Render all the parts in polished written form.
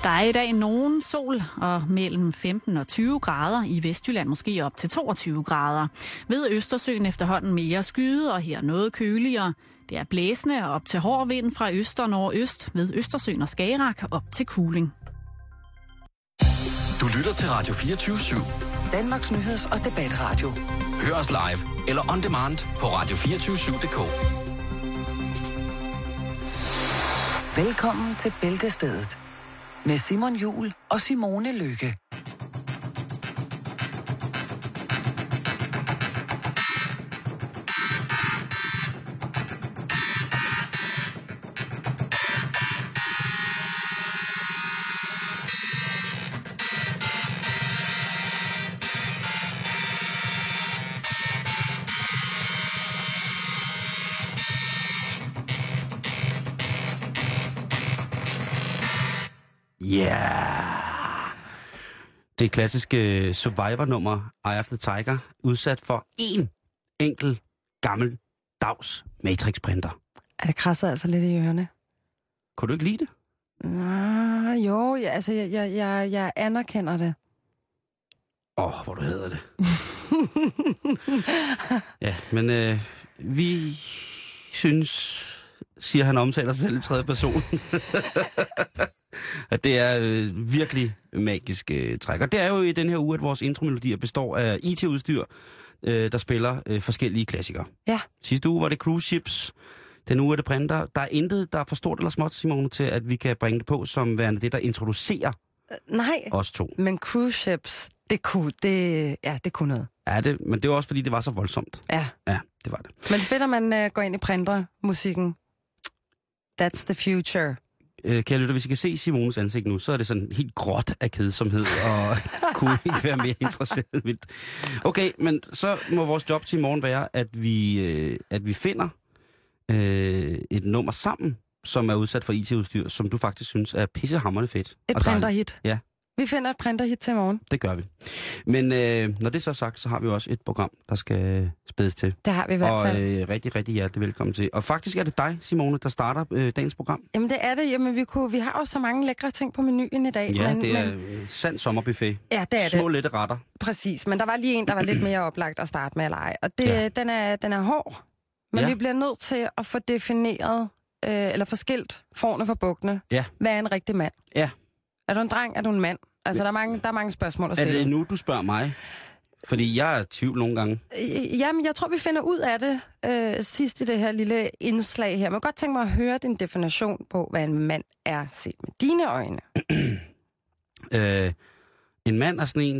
Der er i dag nogen sol og mellem 15 og 20 grader. I Vestjylland måske op til 22 grader. Ved Østersøen efterhånden mere skyde og her noget køligere. Det er blæsende og op til hård vind fra øst og nordøst. Ved Østersøen og Skagerrak op til kuling. Du lytter til Radio 24/7. Danmarks nyheds- og debatradio. Hør os live eller on demand på radio247.dk. Velkommen til Bæltestedet med Simon Juhl og Simone Lykke. Yeah! Det klassiske Survivor-nummer, Eye of the Tiger, udsat for én enkelt gammel dags Matrix-printer. Er det krasset altså lidt i ørerne? Kunne du ikke lide det? Jo, altså jeg anerkender det. Hvor du hader det. Ja, men vi synes, siger han, omtaler sig selv i tredje person. At det er virkelig magisk træk. Og det er jo i den her uge, at vores intromelodier består af IT-udstyr, der spiller forskellige klassikere. Ja. Sidste uge var det cruise ships. Den uge er det printer. Der er intet, der er for stort eller småt, Simone, til at vi kan bringe det på som værende det, der introducerer os to. Men cruise ships, det kunne noget. Ja, det, men det var også, fordi det var så voldsomt. Ja. Ja, det var det. Men fedt, at man går ind i printermusikken. That's the future. Kære lytter, hvis I kan se Simones ansigt nu, så er det sådan helt gråt af kedsomhed, og kunne ikke være mere interesseret. Okay, men så må vores job til i morgen være, at vi finder et nummer sammen, som er udsat for IT-udstyr, som du faktisk synes er pissehammerende fedt. Et printerhit. Ja. Vi finder et printerhit til i morgen. Det gør vi. Men når det så er sagt, så har vi også et program, der skal spædes til. Det har vi i hvert fald. Og rigtig, rigtig hjertelig velkommen til. Og faktisk er det dig, Simone, der starter dagens program. Jamen det er det. Jamen vi har jo så mange lækre ting på menuen i dag. Ja, det er sand sommerbuffet. Ja, det er Små lette retter. Præcis, men der var lige en, der var lidt mere oplagt at starte med eller ej. Og den er hård. Men vi bliver nødt til at få defineret, eller få skilt forne for bukkene. Ja. Hvad er en rigtig mand? Ja. Er du en dreng? Er du en mand? Altså, der er mange spørgsmål at stille. Er det nu, du spørger mig? Fordi jeg er i tvivl nogle gange. Jamen, jeg tror, vi finder ud af det sidst i det her lille indslag her. Men jeg kan godt tænke mig at høre din definition på, hvad en mand er set med dine øjne. En mand er sådan en,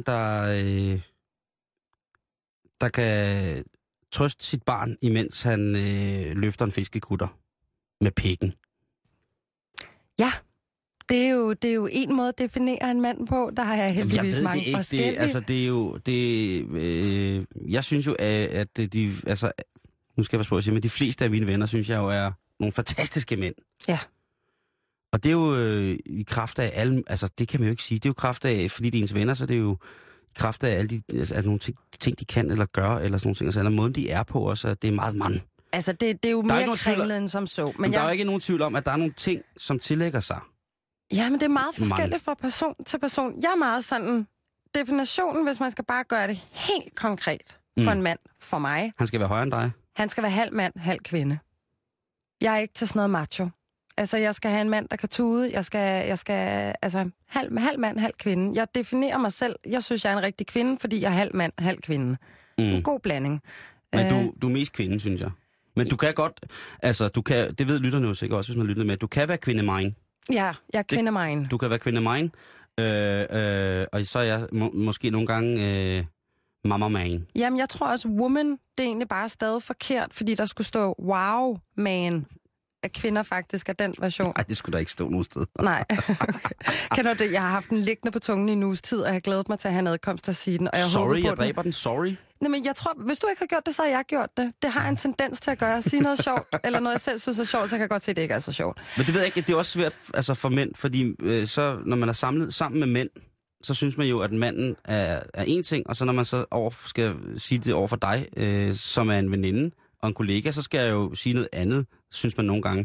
der kan trøste sit barn, imens han løfter en fiskekutter med pikken. Ja. Det er jo en måde at definere en mand på. Der har jeg heldigvis mange forskellige. Jeg synes jo, at nu skal jeg passe på at sige, men de fleste af mine venner, synes jeg jo er nogle fantastiske mænd. Ja. Og det er jo i kraft af alle, altså det kan man jo ikke sige, det er jo kraft af, fordi de er ens venner, så det er jo i kraft af alle de nogle ting, de kan eller gør, eller sådan nogle ting, altså eller måden de er på også, at det er meget mand. Altså det er jo mere kringlet end som så. Men der er jo ikke nogen tvivl om, at der er nogle ting, som tillægger sig. Ja, men det er meget forskelligt fra person til person. Jeg er meget sådan, definitionen, hvis man skal bare gøre det helt konkret for en mand, for mig. Han skal være højere end dig? Han skal være halv mand, halv kvinde. Jeg er ikke til sådan noget macho. Altså, jeg skal have en mand, der kan tude. Jeg skal halv mand, halv kvinde. Jeg definerer mig selv. Jeg synes, jeg er en rigtig kvinde, fordi jeg er halv mand, halv kvinde. En god blanding. Men du er mest kvinde, synes jeg. Men du kan godt, altså, det ved lytterne jo sikkert også, hvis man lytter med, du kan være kvinde-mine. Ja, jeg er kvinde-mine. Du kan være kvinde-mine, og så er jeg måske nogle gange mamma-man. Jamen, jeg tror også, woman, det er egentlig bare stadig forkert, fordi der skulle stå wow-man. At kvinder faktisk er den version. Nej, det skulle der ikke stå nogen sted. Nej. Okay. Kan du det? Jeg har haft den liggende på tungen i en uges tid, og jeg har glædet mig til at have adkomst at sige den. Og jeg dræber den. Sorry. Nej, men jeg tror, hvis du ikke har gjort det, så har jeg gjort det. Det har en tendens til at gøre. Sige noget sjovt, eller noget jeg selv synes er sjovt, så kan jeg godt se, at det ikke er så sjovt. Men det ved jeg ikke, det er også svært altså for mænd, fordi så når man er samlet sammen med mænd, så synes man jo, at manden er en ting, og så når man så skal sige det over for dig, som er en veninde og en kollega, så skal jeg jo sige noget andet, synes man nogle gange.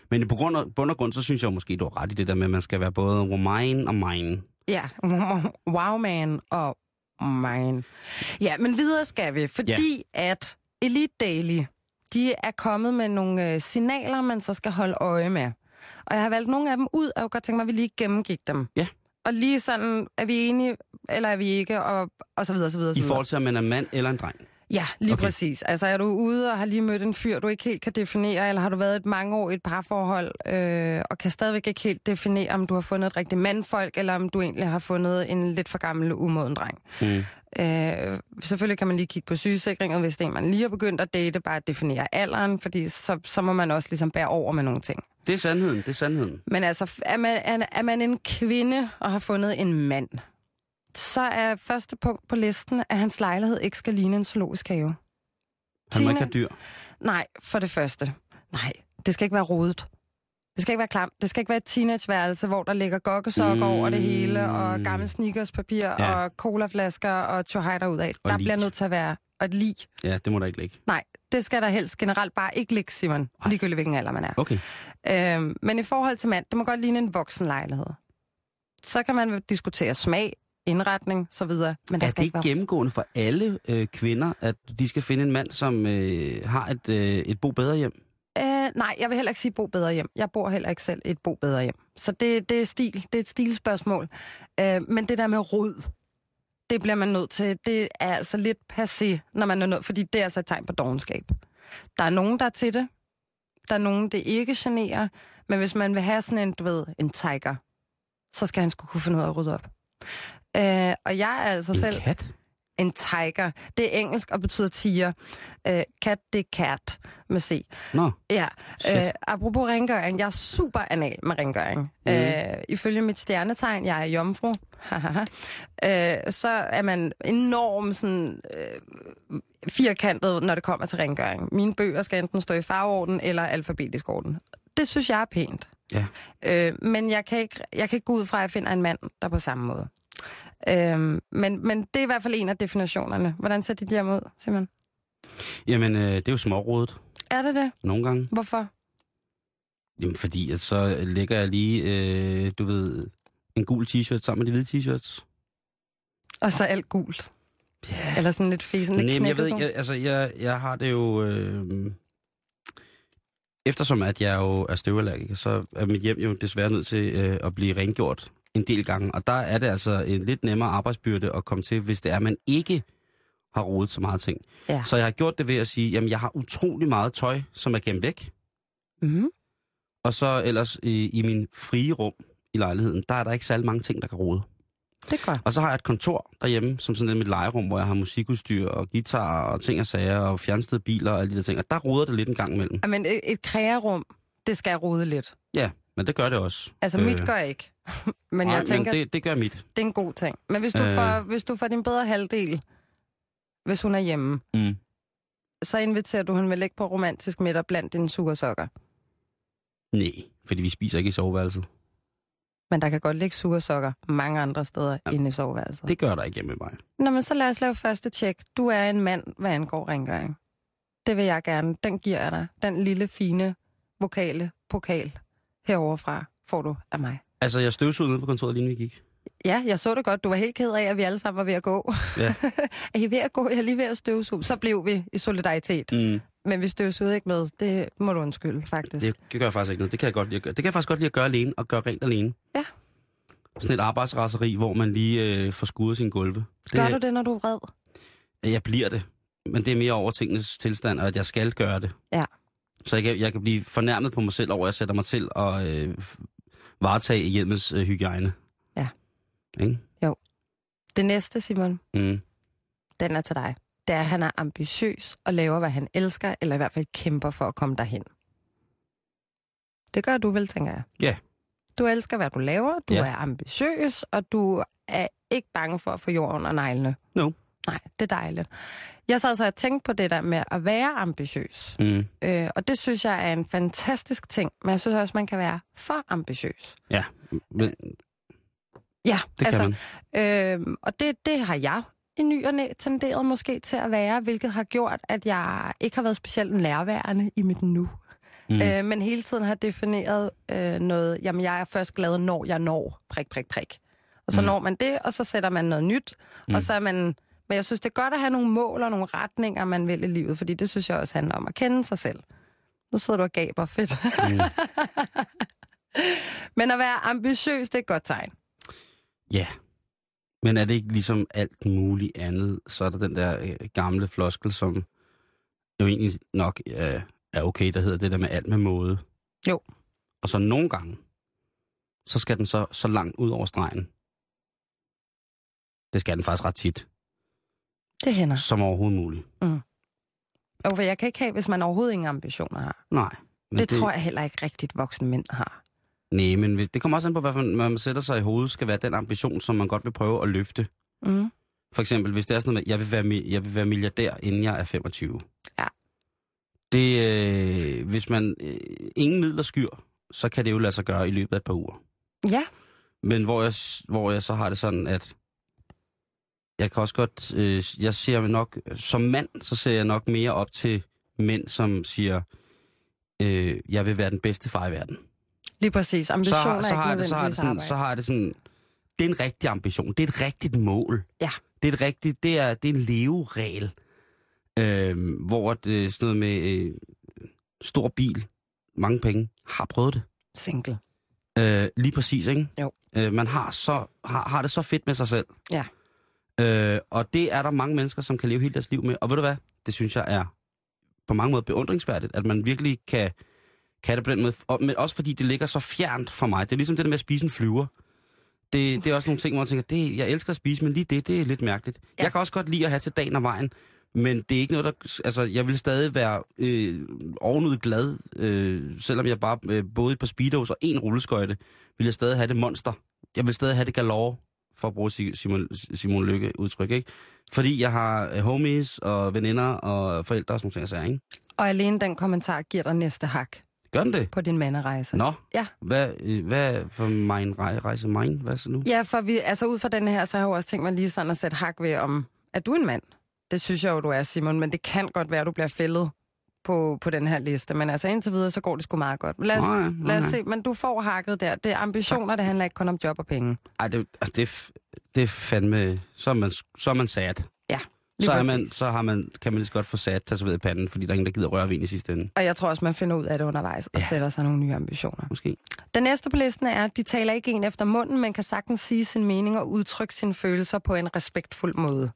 Men på bund og grund, så synes jeg jo måske, du har ret i det der med, at man skal være både woman og mine. Ja, wow man og mine. Ja, men videre skal vi, fordi at Elite Daily, de er kommet med nogle signaler, man så skal holde øje med. Og jeg har valgt nogle af dem ud, og jeg kunne godt tænke mig, at vi lige gennemgik dem. Ja. Og lige sådan, er vi enige, eller er vi ikke, og så videre, så videre. I forhold til, om man er mand eller en dreng? Ja, lige præcis. Altså er du ude og har lige mødt en fyr, du ikke helt kan definere, eller har du været mange år i et parforhold, og kan stadigvæk ikke helt definere, om du har fundet et rigtigt mandfolk, eller om du egentlig har fundet en lidt for gammel, umoden dreng. Selvfølgelig kan man lige kigge på sygesikringen, hvis det er en, man lige har begyndt at date, bare at definere alderen, fordi så må man også ligesom bære over med nogle ting. Det er sandheden, Men altså, er man en kvinde og har fundet en mand, så er første punkt på listen, at hans lejlighed ikke skal ligne en zoologisk have. Han må ikke have dyr? Nej, for det første. Nej, det skal ikke være rodet. Det skal ikke være klamt. Det skal ikke være et teenageværelse, hvor der ligger gokkesokker over det hele, og gammel sneakerspapir, og colaflasker, og tjohej derudad. Der bliver nødt til at være et lig. Ja, det må der ikke ligge. Nej, det skal der helst generelt bare ikke ligge, Simon. Ligegyldigt hvilken alder man er. Okay. Men i forhold til mand, det må godt ligne en voksen lejlighed. Så kan man diskutere smag, indretning, så videre. Men der skal ikke være gennemgående for alle kvinder, at de skal finde en mand, som har et bo bedre hjem? Nej, jeg vil heller ikke sige bo bedre hjem. Jeg bor heller ikke selv et bo bedre hjem. Så det er stil. Det er et stilspørgsmål. Men det der med rod, det bliver man nødt til. Det er altså lidt passé, når man er nødt, fordi det er altså et tegn på dovenskab. Der er nogen, der er til det. Der er nogen, det ikke generer. Men hvis man vil have sådan en tiger, så skal han sgu kunne finde ud af at rydde op. Og jeg er altså selv... kat? En tiger. Det er engelsk og betyder tiger. Cat, det er cat med C. Nå. Ja. Apropos rengøring, jeg er super anal med rengøring. Ifølge mit stjernetegn, jeg er jomfru, så er man enormt sådan, firkantet, når det kommer til rengøring. Mine bøger skal enten stå i farveorden eller alfabetisk orden. Det synes jeg er pænt. Ja. Men jeg kan ikke gå ud fra, at jeg finder en mand, der er på samme måde. Men det er i hvert fald en af definitionerne. Hvordan ser de der ud, Simon? Jamen, det er jo smårodet. Er det? Nogle gange. Hvorfor? Jamen, fordi at så lægger jeg lige, en gul t-shirt sammen med de hvide t-shirts. Og så alt gult? Yeah. Eller sådan lidt fesen, lidt knækket? Jeg ved ikke, jeg har det jo... eftersom at jeg jo er støvallergiker, så er mit hjem jo desværre nødt til at blive rengjort en del gange. Og der er det altså en lidt nemmere arbejdsbyrde at komme til, hvis det er, at man ikke har rodet så meget ting. Ja. Så jeg har gjort det ved at sige, jamen jeg har utrolig meget tøj, som er gemt væk. Mm-hmm. Og så ellers i min frie rum i lejligheden, der er der ikke særlig mange ting, der kan rode. Det er godt. Og så har jeg et kontor derhjemme, som sådan mit legerum, hvor jeg har musikudstyr og guitar og ting og sager og fjernstede biler og alle de der ting. Og der roder det lidt en gang imellem. Men et krearum, det skal rode lidt. Ja, men det gør det også. Altså mit gør ikke. Men nej, jeg tænker, men det gør mit. Det er en god ting. Men hvis du får din bedre halvdel, hvis hun er hjemme, så inviterer du hende vel ikke på romantisk middag blandt dine sugersokker? Nej, fordi vi spiser ikke i soveværelset. Men der kan godt ligge sugersokker mange andre steder inde i soveværelset. Det gør der ikke hjemme med mig. Nå, men så lad os lave første tjek. Du er en mand, hvad angår rengøring. Det vil jeg gerne. Den giver jeg dig. Den lille, fine, vokale pokal heroverfra får du af mig. Altså, jeg støvsugede nede på kontoret, lige vi gik. Ja, jeg så det godt. Du var helt ked af, at vi alle sammen var ved at gå. Ja. Er I ved at gå? Jeg er lige ved at støvsuge. Så blev vi i solidaritet. Men vi støvsugede ikke med. Det må du undskylde, faktisk. Det gør jeg faktisk ikke noget. Det kan jeg godt lide at gøre. Det kan jeg faktisk godt lide at gøre alene, og gøre rent alene. Ja. Sådan et arbejdsraseri, hvor man lige får skuddet sine gulve. Gør du det, når du er vred? Jeg bliver det. Men det er mere over tingenes tilstand, og at jeg skal gøre det. Ja. Så jeg kan blive fornærmet på mig selv over, at jeg sætter mig til at varetage hjemmets hygiejne. Ja. Ikke? Jo. Det næste, Simon, den er til dig. Det er, at han er ambitiøs og laver, hvad han elsker, eller i hvert fald kæmper for at komme derhen. Det gør du vel, tænker jeg. Ja. Du elsker, hvad du laver, du er ambitiøs, og du er ikke bange for at få jord under neglene. No. Nej, det er dejligt. Jeg sad så og tænkte på det der med at være ambitiøs. Og det synes jeg er en fantastisk ting, men jeg synes også, man kan være for ambitiøs. Ja, men... Ja, det altså, kan man. Og det har jeg i ny og næ tenderet måske til at være, hvilket har gjort, at jeg ikke har været specielt nærværende i mit nu. Men hele tiden har defineret noget, jamen jeg er først glad, når jeg når, prik. Og så når man det, og så sætter man noget nyt, og så er man... Men jeg synes, det er godt at have nogle mål og nogle retninger, man vil i livet, fordi det synes jeg også handler om at kende sig selv. Nu sidder du og gaber, fedt. Men at være ambitiøs, det er et godt tegn. Ja, men er det ikke ligesom alt muligt andet, så er der den der gamle floskel, som jo egentlig nok er okay, der hedder det der med alt med måde. Jo. Og så nogle gange, så skal den så langt ud over stregen. Det skal den faktisk ret tit. Det hænder. Som overhovedet muligt. Og for jeg kan ikke have, hvis man overhovedet ingen ambitioner har. Nej. Det tror jeg heller ikke rigtigt voksne mænd har. Nej, men det kommer også an på, hvad man sætter sig i hovedet, skal være den ambition, som man godt vil prøve at løfte. For eksempel, hvis det er sådan noget med, jeg vil være milliardær, inden jeg er 25. Ja. Det, hvis man ingen midler skyr, så kan det jo lade sig gøre i løbet af et par uger. Ja. Men hvor jeg så har det sådan, at jeg kan også godt, jeg ser nok, som mand, så ser jeg nok mere op til mænd, som siger, jeg vil være den bedste far i verden. Lige præcis. Ambitioner er ikke nødvendigvis arbejde. Så har jeg det sådan, det er en rigtig ambition, det er et rigtigt mål. Ja. Det er en leveregel, hvor det er sådan noget med stor bil, mange penge, har prøvet det. Single. Lige præcis, ikke? Jo. Man har det så fedt med sig selv. Ja. Og det er der mange mennesker, som kan leve hele deres liv med. Og ved du hvad? Det synes jeg er på mange måder beundringsværdigt, at man virkelig kan det på den måde. Men også fordi det ligger så fjernt for mig. Det er ligesom det der med at spise en flyver. Det er også nogle ting, hvor jeg tænker, jeg elsker at spise, men lige det er lidt mærkeligt. Ja. Jeg kan også godt lide at have til dagen og vejen, men det er ikke noget, der... Altså, jeg vil stadig være ovenud glad, selvom jeg bare boede på speedos og en rulleskøjte, vil jeg stadig have det monster. Jeg vil stadig have det galore, for at bruge Simon Lykke udtryk, ikke? Fordi jeg har homies og veninder og forældre og sådan nogle ting, ikke? Og alene den kommentar giver dig næste hak. Gør den det? På din manderejse. Nå, ja. Hvad for min rejse mine? Hvad så nu? Ja, for ud fra den her, så har jeg jo også tænkt mig lige sådan at sætte hak ved om, er du en mand? Det synes jeg jo, du er, Simon, men det kan godt være, at du bliver fældet på den her liste. Men altså indtil videre, så går det sgu meget godt. Lad os se, men du får hakket der. Det er ambitioner, det handler ikke kun om job og penge. Ej, det er fandme... Så er man sat. Ja. Kan man lige så godt få sat tatoveret i panden, fordi der er ingen, der gider røre ved en i sidste ende. Og jeg tror også, man finder ud af det undervejs og sætter sig nogle nye ambitioner. Måske. Den næste på listen er, at de taler ikke en efter munden, men kan sagtens sige sin mening og udtrykke sine følelser på en respektfuld måde.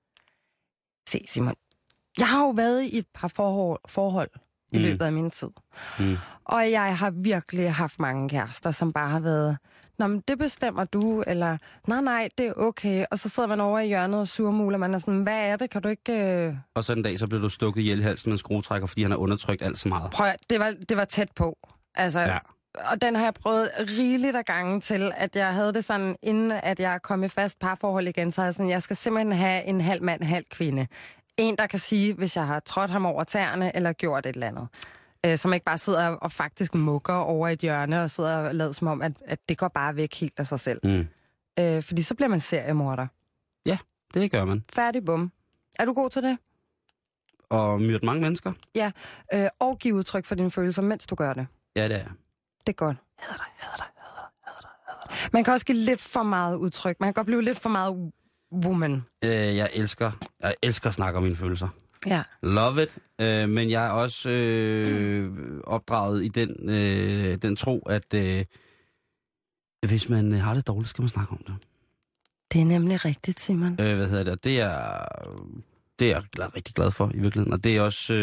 Se, Simon. Jeg har jo været i et par forhold i løbet af min tid. Og jeg har virkelig haft mange kærester, som bare har været... Nå, men det bestemmer du, eller nej, det er okay. Og så sidder man over i hjørnet og surmuler, man er sådan, hvad er det, kan du ikke... Og så en dag, så blev du stukket ihjel i halsen med en skruetrækker, fordi han har undertrykt alt så meget. Prøv, det var tæt på. Altså, ja. Og den har jeg prøvet rigeligt af gange til, at jeg havde det sådan, inden at jeg kom i fast parforhold igen, så jeg sådan, jeg skal simpelthen have en halv mand, halv kvinde. En, der kan sige, hvis jeg har trådt ham over tæerne, eller gjort et eller andet. Som ikke bare sidder og faktisk mukker over et hjørne, og sidder og lader som om, at det går bare væk helt af sig selv. Fordi så bliver man seriemorder. Ja, det gør man. Færdig bum. Er du god til det? Og myrde mange mennesker? Ja, og give udtryk for dine følelser, mens du gør det. Ja, det er. Det er godt. Hader dig. Man kan også give lidt for meget udtryk. Man kan godt blive lidt for meget woman. Jeg elsker at snakke om mine følelser. Ja. Love it. Men jeg er også opdraget i den tro, at hvis man har det dårligt, skal man snakke om det. Det er nemlig rigtigt, Simon. Det er jeg rigtig glad for i virkeligheden. Og det er også...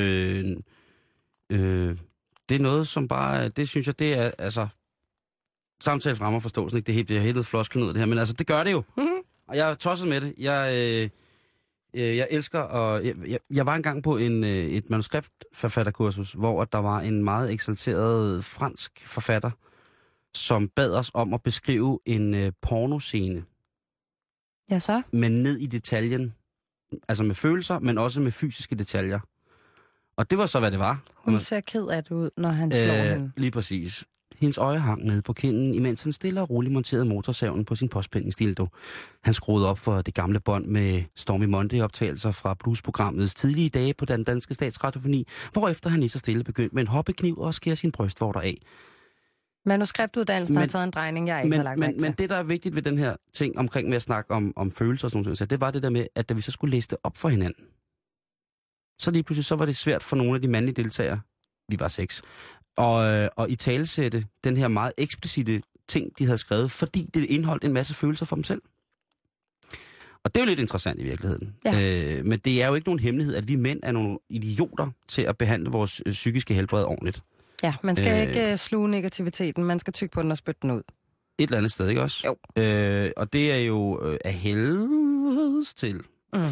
det er noget, som bare... Det synes jeg, det er... Altså, samtale frem og forståelsen, ikke? Det er helt flosklen ud af det her, men altså, det gør det jo. Og jeg er tosset med det. Jeg elsker, og jeg var engang på et manuskriptforfatterkursus, hvor der var en meget eksalteret fransk forfatter, som bad os om at beskrive en pornoscene. Ja, så? Men ned i detaljen. Altså med følelser, men også med fysiske detaljer. Og det var så, hvad det var. Hun ser ked af det ud, når han slår hende. Lige præcis. hendes øje hang nede på kinden, imens han stille og roligt monterede motorsaven på sin påspændingsdildo. Han skruede op for det gamle bånd med Stormy Monday-optagelser fra bluesprogrammets tidlige dage på den danske statsradiofoni, hvorefter han lige så stille begyndte med en hoppekniv og skære sin brystvorter af. Manuskriptuddannelsen har taget en drejning, jeg ikke har lagt mærke til. Men det, der er vigtigt ved den her ting omkring med at snakke om følelser og sådan noget, så det var det der med, at da vi så skulle læse det op for hinanden, så lige pludselig så var det svært for nogle af de mandlige deltagere, vi var 6, og i talesætte den her meget eksplicite ting, de havde skrevet, fordi det indeholdt en masse følelser for dem selv. Og det er jo lidt interessant i virkeligheden. Ja. Men det er jo ikke nogen hemmelighed, at vi mænd er nogle idioter til at behandle vores psykiske helbred ordentligt. Ja, man skal ikke sluge negativiteten, man skal tygge på den og spytte den ud. Et eller andet sted, ikke også? Jo. Og det er jo af helvedes til.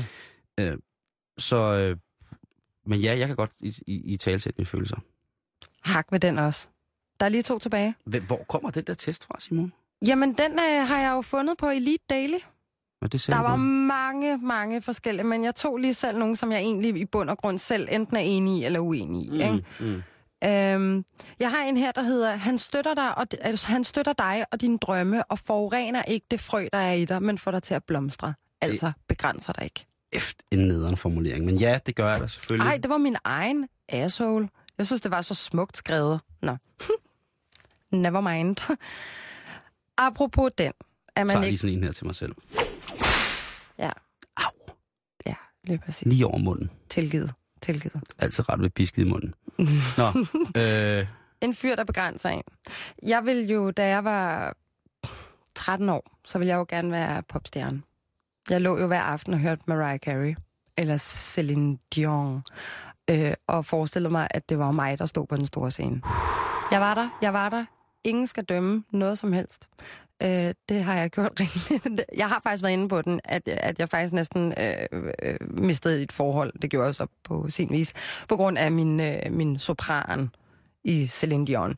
Men ja, jeg kan godt i talesætte mine følelser. Hak ved den også. Der er lige 2 tilbage. Hvor kommer den der test fra, Simon? Jamen, den har jeg jo fundet på Elite Daily. Der var mange forskellige, men jeg tog lige selv nogle, som jeg egentlig i bund og grund selv enten er enig i eller uenig i. Jeg har en her, der hedder, han støtter dig og dine drømme og forurener ikke det frø, der er i dig, men får dig til at blomstre. Altså begrænser dig ikke. En nederen formulering, men ja, det gør jeg da selvfølgelig. Ej, det var min egen asshole. Jeg synes, det var så smukt skrevet. Nå. Never mind. Apropos den. Er man lige sådan en her til mig selv. Ja. Au. Ja, lige præcis. Lige over munden. Tilgivet. Altid ret ved pisket i munden. Nå. En fyr, der begrænser en. Jeg ville jo, da jeg var 13 år, så ville jeg jo gerne være popstjerne. Jeg lå jo hver aften og hørte Mariah Carey, eller Celine Dion, og forestillede mig, at det var mig, der stod på den store scene. Jeg var der. Ingen skal dømme noget som helst. Det har jeg gjort rigeligt. Jeg har faktisk været inde på den, at jeg faktisk næsten mistede et forhold. Det gjorde jeg så på sin vis. På grund af min sopran i Celine Dion.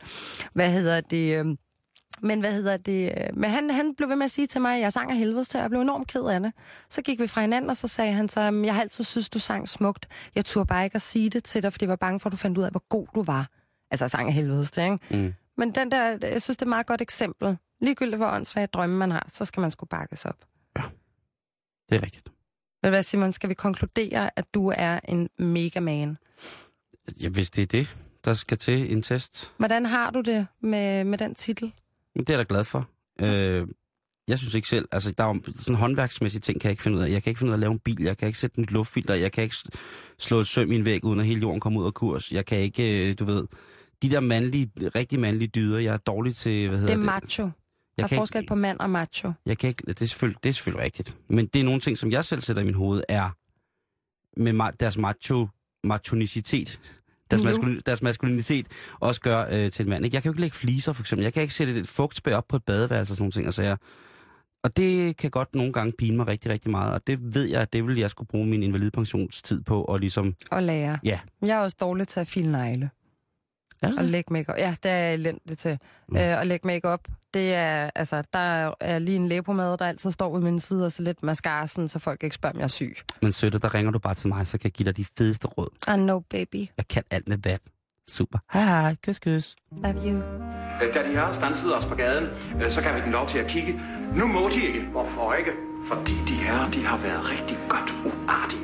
Men han blev ved med at sige til mig, at jeg sang af helvedes til, og jeg blev enormt ked af det. Så gik vi fra hinanden, og så sagde han så, jeg har altid synes, du sang smukt. Jeg turde bare ikke at sige det til dig, fordi jeg var bange for, at du fandt ud af, hvor god du var. Altså, jeg sang af helvedes til, ikke? Mm. Men den der, jeg synes, det er et meget godt eksempel. Ligegyldigt hvor åndssvagt drømme man har, så skal man sgu bakkes op. Ja, det er rigtigt. Ved du hvad, Simon, skal vi konkludere, at du er en megaman? Ja, hvis det er det, der skal til en test. Hvordan har du det med den titel? Det er jeg da glad for. Jeg synes ikke selv, altså der er jo sådan håndværksmæssige ting, kan jeg ikke finde ud af. Jeg kan ikke finde ud af at lave en bil, jeg kan ikke sætte et luftfilter, jeg kan ikke slå et søm i en væg, uden at hele jorden kommer ud af kurs. Jeg kan ikke, du ved, de der rigtig mandlige dyder, jeg er dårlig til, hvad hedder det? Det er macho. Der er forskel på mand og macho. Jeg kan ikke, det er selvfølgelig rigtigt. Men det er nogle ting, som jeg selv sætter i min hoved, er med deres machonicitet. Deres maskulinitet også gør til en mand. Ikke? Jeg kan jo ikke lægge fliser, for eksempel. Jeg kan ikke sætte et fugtspær op på et badeværelse og sådan nogle ting. Altså og det kan godt nogle gange pine mig rigtig, rigtig meget. Og det ved jeg, at det vil jeg skulle bruge min invalidpensionstid på. Og ligesom... Og lære. Ja. Jeg er også dårlig til at file negle. Og lægge make-up. Ja, det er jeg elendig til. At lægge make-up. Det er, altså, der er lige en læbepomade, der altid står ud min side, og så lidt mascara, så folk ikke spørger, om jeg er syg. Men søtter, der ringer du bare til mig, så kan jeg give dig de fedeste råd. I know, baby. Jeg kan alt med vat. Super. Hej, kys. Love you. Da de her stansede os på gaden, så gav vi dem lov til at kigge. Nu må de ikke. Hvorfor ikke? Fordi de her, de har været rigtig godt uartige.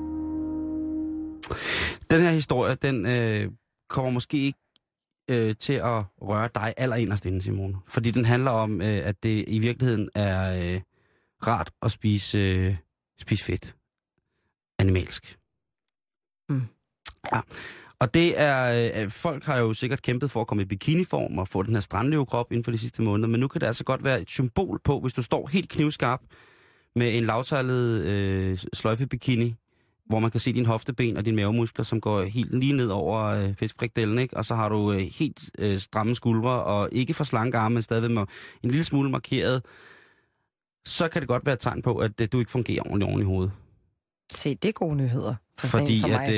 Den her historie, den kommer måske ikke til at røre dig allerinderst inde, Simone. Fordi den handler om, at det i virkeligheden er rart at spise fedt. Animalsk. Mm. Ja. Og det er, folk har jo sikkert kæmpet for at komme i bikiniform og få den her strandløvekrop inden for de sidste måneder, men nu kan det altså godt være et symbol på, hvis du står helt knivskarp med en lavtallet sløjfebikini, hvor man kan se dine hofteben og dine mavemuskler, som går helt lige ned over fiskfrikdellen, ikke? Og så har du helt stramme skuldre og ikke for slanke arme, men stadig med en lille smule markeret. Så kan det godt være et tegn på, at du ikke fungerer ordentligt oven i hovedet. Se, det er gode nyheder. Fordi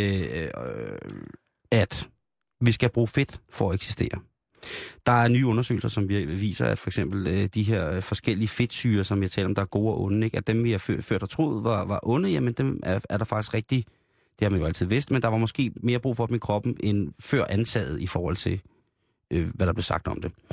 at vi skal bruge fedt for at eksistere. Der er nye undersøgelser, som viser, at for eksempel de her forskellige fedtsyrer, som jeg taler om, der er gode og onde, ikke? At dem vi har ført og troet var onde, jamen dem er der faktisk rigtig, det har man jo altid vidst, men der var måske mere brug for dem i kroppen, end før antaget i forhold til hvad der blev sagt om det.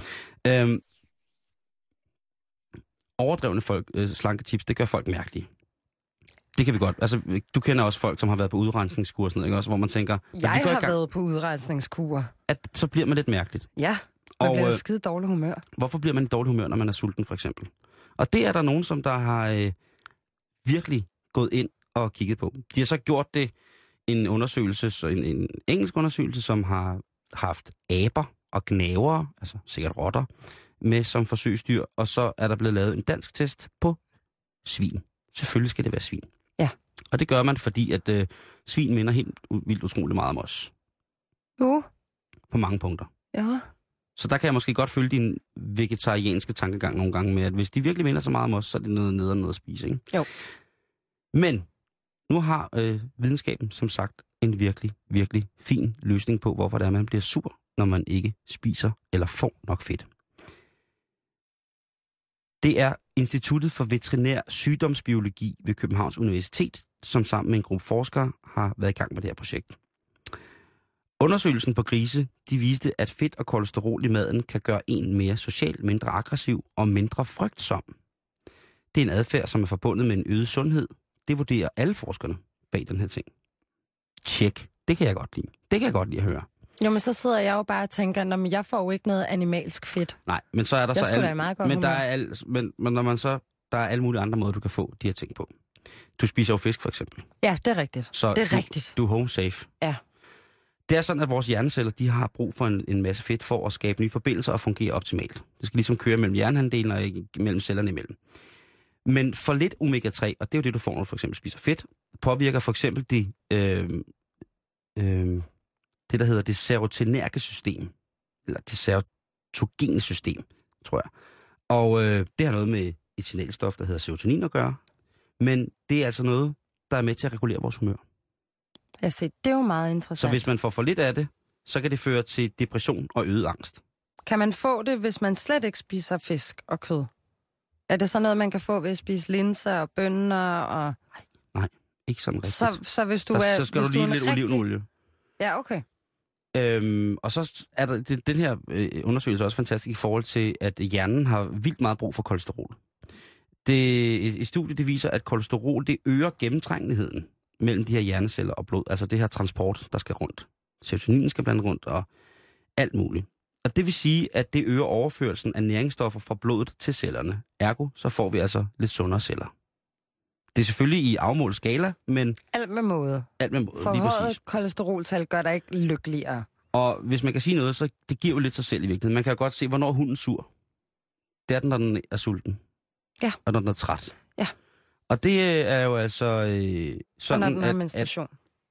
Overdrevne slanketips, det gør folk mærkelige. Det kan vi godt. Altså, du kender også folk, som har været på udrensningskur og sådan noget, ikke også? Hvor man tænker... Jeg har været på udrensningskur. At så bliver man lidt mærkeligt. Ja, man bliver skide dårlig humør. Hvorfor bliver man i dårlig humør, når man er sulten, for eksempel? Og det er der nogen, som der har virkelig gået ind og kigget på. De har så gjort det en undersøgelse, en engelsk undersøgelse, som har haft aber og gnavere, altså sikkert rotter, med som forsøgsdyr, og så er der blevet lavet en dansk test på svin. Selvfølgelig skal det være svin. Ja. Og det gør man, fordi at svin minder helt vildt utroligt meget om os. Jo. På mange punkter. Ja. Så der kan jeg måske godt følge din vegetarianske tankegang nogle gange med, at hvis de virkelig minder så meget om os, så er det noget at spise, ikke? Jo. Men nu har videnskaben som sagt en virkelig, virkelig fin løsning på, hvorfor det er, man bliver sur, når man ikke spiser eller får nok fedt. Det er Instituttet for Veterinær Sygdomsbiologi ved Københavns Universitet, som sammen med en gruppe forskere har været i gang med det her projekt. Undersøgelsen på grise, de viste, at fedt og kolesterol i maden kan gøre en mere social, mindre aggressiv og mindre frygtsom. Det er en adfærd, som er forbundet med en øget sundhed. Det vurderer alle forskerne bag den her ting. Tjek. Det kan jeg godt lide. Det kan jeg godt lide at høre. Jo, men så sidder jeg jo bare og tænker, at jeg får jo ikke noget animalsk fedt. Nej, men så er der men når man så der er alle mulige andre måder, du kan få de her ting på. Du spiser jo fisk, for eksempel. Ja, det er rigtigt. Så det er rigtigt. Du er home safe. Ja. Det er sådan, at vores hjerneceller, de har brug for en masse fedt for at skabe nye forbindelser og fungere optimalt. Det skal ligesom køre mellem hjernehalvdelen og mellem cellerne imellem. Men for lidt omega-3, og det er jo det, du får, når du for eksempel spiser fedt, påvirker for eksempel det, der hedder det serotonerge system, eller det serotogene system, tror jeg. Og det har noget med et signalstof, der hedder serotonin at gøre, men det er altså noget, der er med til at regulere vores humør. Altså, det er jo meget interessant. Så hvis man får for lidt af det, så kan det føre til depression og øget angst. Kan man få det, hvis man slet ikke spiser fisk og kød? Er det så noget, man kan få ved at spise linser og bønner og... Nej, ikke sådan rigtigt. Så hvis du så skal du lige lidt olivenolie. Ja, okay. Og så er der den her undersøgelse også fantastisk i forhold til, at hjernen har vildt meget brug for kolesterol. Et studie, det viser, at kolesterol, det øger gennemtrængeligheden mellem de her hjerneceller og blod. Altså det her transport, der skal rundt. Serotonin skal blande rundt og alt muligt. Og det vil sige, at det øger overførelsen af næringsstoffer fra blodet til cellerne. Ergo, så får vi altså lidt sundere celler. Det er selvfølgelig i afmålt skala, men... Alt med måde. Alt med måde, forhøjet kolesteroltal gør dig ikke lykkeligere. Og hvis man kan sige noget, så det giver jo lidt sig selv i virkeligheden. Man kan jo godt se, hvornår hunden er sur. Det er den, når den er sulten. Ja. Og når den er træt. Ja. Og det er jo altså sådan, og når den har menstruation.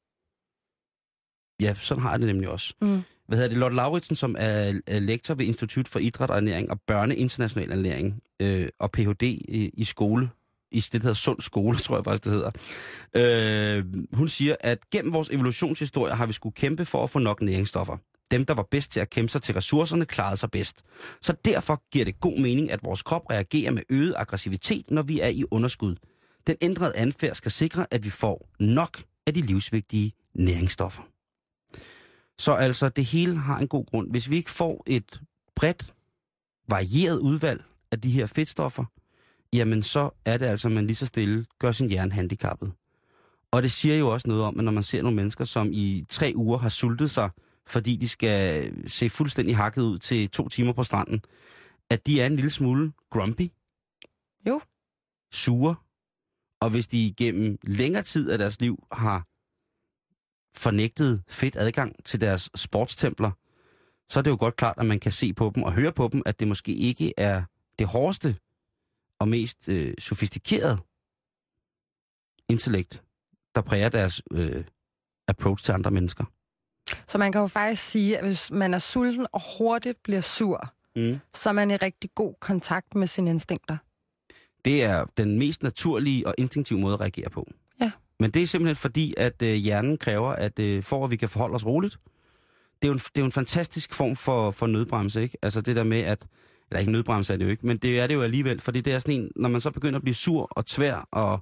Ja, sådan har jeg det nemlig også. Mm. Lotte Lauritsen, som er lektor ved Institut for Idræt og Ernæring og Børneinternational Ernæring og Ph.D. i skole, i det, der hedder Sund Skole, tror jeg faktisk, det hedder. Hun siger, at gennem vores evolutionshistorie har vi skulle kæmpe for at få nok næringsstoffer. Dem, der var bedst til at kæmpe sig til ressourcerne, klarede sig bedst. Så derfor giver det god mening, at vores krop reagerer med øget aggressivitet, når vi er i underskud. Den ændrede adfærd skal sikre, at vi får nok af de livsvigtige næringsstoffer. Så altså, det hele har en god grund. Hvis vi ikke får et bredt, varieret udvalg af de her fedtstoffer, jamen så er det altså, at man lige så stille gør sin hjerne handicappet. Og det siger jo også noget om, at når man ser nogle mennesker, som i 3 uger har sultet sig, fordi de skal se fuldstændig hakket ud til 2 timer på stranden, at de er en lille smule grumpy. Jo. Sure. Og hvis de gennem længere tid af deres liv har fornægtet fedt adgang til deres sportstempler, så er det jo godt klart, at man kan se på dem og høre på dem, at det måske ikke er det hårdeste og mest sofistikerede intellekt, der præger deres approach til andre mennesker. Så man kan jo faktisk sige, at hvis man er sulten og hurtigt bliver sur, så er man i rigtig god kontakt med sine instinkter. Det er den mest naturlige og instinktive måde at reagere på. Ja. Men det er simpelthen fordi, at hjernen kræver, at for at vi kan forholde os roligt, det er jo en fantastisk form for nødbremse, ikke? Altså det der med, eller ikke nødbremse er det jo ikke, men det er det jo alligevel, fordi det er sådan en, når man så begynder at blive sur og tvær, og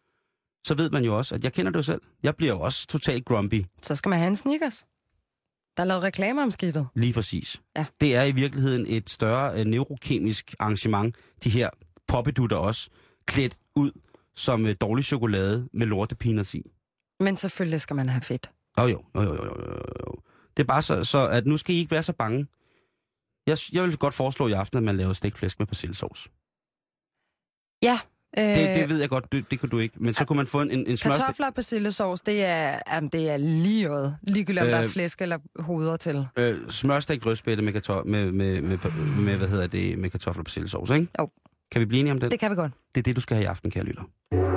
så ved man jo også, at jeg kender det jo selv. Jeg bliver jo også totalt grumpy. Så skal man have en Snickers. Der er lavet reklamer om skidtet. Lige præcis. Ja. Det er i virkeligheden et større neurokemisk arrangement. De her poppedutter også klædt ud som dårlig chokolade med lortepeanuts i. Men selvfølgelig skal man have fedt. Jo. Det er bare så at nu skal I ikke være så bange. Jeg vil godt foreslå i aften, at man laver stegt flæsk med persillesauce. Ja. Det ved jeg godt, det kan du ikke. Men så kunne man få en smør... Kartofler og persillesauce, det er ligegyldigt, om der er flæsk eller hoveder til. Smørstegt rødspætte med kartofler og persillesauce, ikke? Jo. Kan vi blive enige om det? Det kan vi godt. Det er det, du skal have i aften, kære lytter.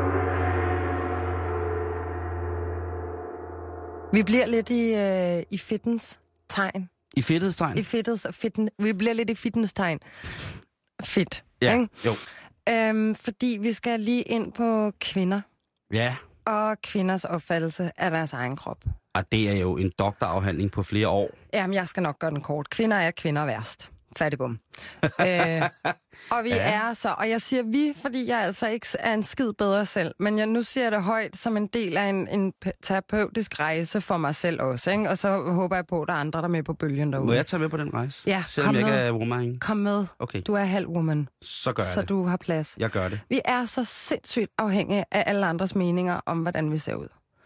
Vi bliver lidt i fitness tegn. I fedtets tegn? Vi bliver lidt i fitness tegn. Fedt. Ja, ikke? jo. Fordi vi skal lige ind på kvinder. Ja. Og kvinders opfattelse af deres egen krop. Og det er jo en doktorafhandling på flere år. Jamen, jeg skal nok gøre den kort. Kvinder er kvinder værst. Færdigbom. Og vi er så, og jeg siger vi, fordi jeg altså ikke er en skid bedre selv, men nu siger jeg det højt som en del af en terapeutisk rejse for mig selv også, ikke? Og så håber jeg på, at der er andre, der er med på bølgen derude. Må jeg tage med på den rejse? Ja, selvom jeg ikke er woman. Kom med. Okay. Du er halv woman. Så gør jeg så det. Så du har plads. Jeg gør det. Vi er så sindssygt afhængige af alle andres meninger om, hvordan vi ser ud.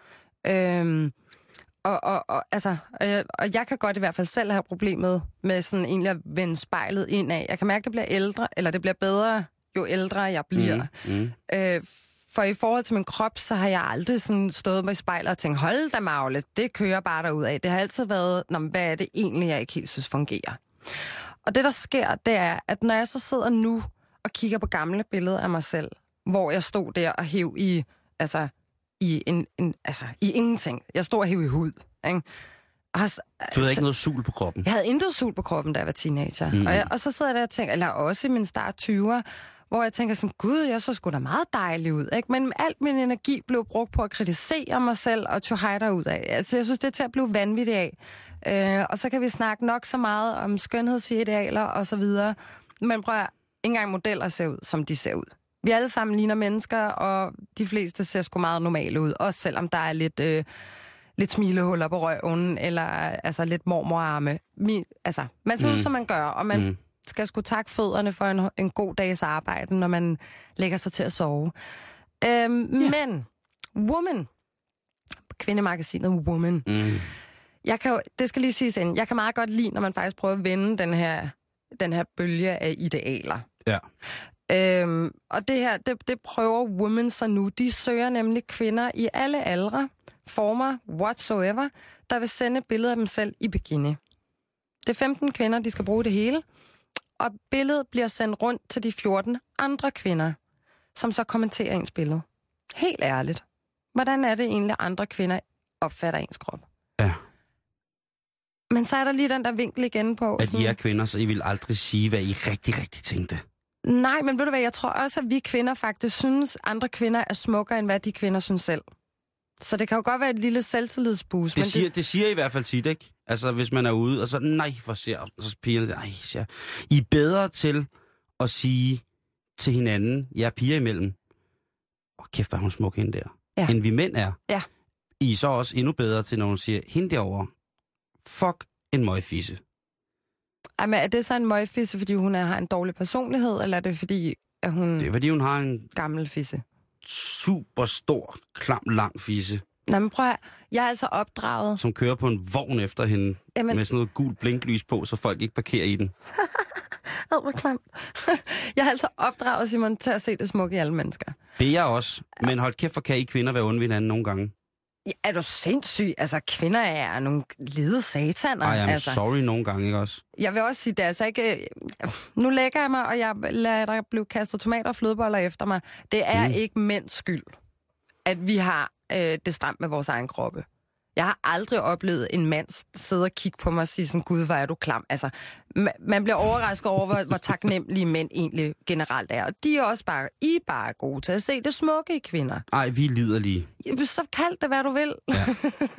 Og jeg kan godt i hvert fald selv have problemet med sådan egentlig at vende spejlet indad. Jeg kan mærke, at det bliver ældre, eller det bliver bedre, jo ældre jeg bliver. For i forhold til min krop, så har jeg aldrig sådan stået med i spejlet og tænkt, hold da Magle, det kører bare derudad. Det har altid været, hvad er det egentlig, jeg ikke helt synes fungerer. Og det, der sker, det er, at når jeg så sidder nu og kigger på gamle billeder af mig selv, hvor jeg stod der og hev i ingenting. Jeg stod og hev i hud, ikke? Du havde ikke noget sul på kroppen? Jeg havde intet sul på kroppen, da jeg var teenager. Og så sidder jeg der og tænker, eller også i min start 20'er, hvor jeg tænker sådan, gud, jeg så sgu da meget dejlig ud, ikke? Men alt min energi blev brugt på at kritisere mig selv og to hejder ud af. Altså, jeg synes, det er til at blive vanvittigt af. Og så kan vi snakke nok så meget om skønhedsidealer og så videre. Men prøv at, ikke engang modeller ser ud, som de ser ud. Vi alle sammen ligner mennesker, og de fleste ser sgu meget normale ud. Også selvom der er lidt smilehuller på røven, eller altså lidt mormorarme. Man ser ud, som man gør, og man skal sgu takke fødderne for en god dags arbejde, når man lægger sig til at sove. Men, Woman, kvindemagasinet Woman, det skal lige siges ind, jeg kan meget godt lide, når man faktisk prøver at vende den her bølge af idealer. Ja. Og det her, det prøver Women så nu. De søger nemlig kvinder i alle aldre, former, whatsoever, der vil sende billeder af dem selv i bikini. Det er 15 kvinder, de skal bruge det hele, og billedet bliver sendt rundt til de 14 andre kvinder, som så kommenterer ens billede. Helt ærligt. Hvordan er det egentlig, andre kvinder opfatter ens krop? Ja. Men så er der lige den der vinkel igen på. At I er kvinder, så I vil aldrig sige, hvad I rigtig tænkte. Nej, men ved du hvad, jeg tror også, at vi kvinder faktisk synes, andre kvinder er smukkere, end hvad de kvinder synes selv. Så det kan jo godt være et lille selvtillidsboost. Det siger I hvert fald tit, ikke? Altså, hvis man er ude, og så, nej, hvor ser og så pigerne, nej, ser. I er bedre til at sige til hinanden, jeg er piger imellem, kæft, hvor er hun smuk hende der, end vi mænd er. Ja. I er så også endnu bedre til, når hun siger, hende derovre, fuck en møgfisse. Men er det så en møgfisse, fordi hun har en dårlig personlighed, eller er det fordi, at hun... Det er fordi, hun har en... gammel fisse. Super stor, klam, lang fisse. Nå, men prøv at, jeg er altså opdraget... Som kører på en vogn efter hende, med sådan noget gult blinklys på, så folk ikke parkerer i den. Hvor klamt. Jeg er altså opdraget, Simon, til at se det smukke i alle mennesker. Det er jeg også. Men hold kæft, for kan I kvinder være onde ved hinanden nogle gange? Ja, er du sindssyg? Altså, kvinder er nogle lede sataner. Ej, sorry nogle gange, ikke også? Jeg vil også sige, det er altså ikke... Nu lægger jeg mig, og jeg lader der blive kastet tomater og flødeboller efter mig. Det er ikke mænds skyld, at vi har det stramt med vores egen kroppe. Jeg har aldrig oplevet en mand sidde og kigge på mig og sige sådan, gud, hvor er du klam. Altså, man bliver overrasket over, hvor taknemmelige mænd egentlig generelt er. Og de er også bare gode til at se det smukke i kvinder. Ej, vi er liderlige. Så kald det, hvad du vil. Ja.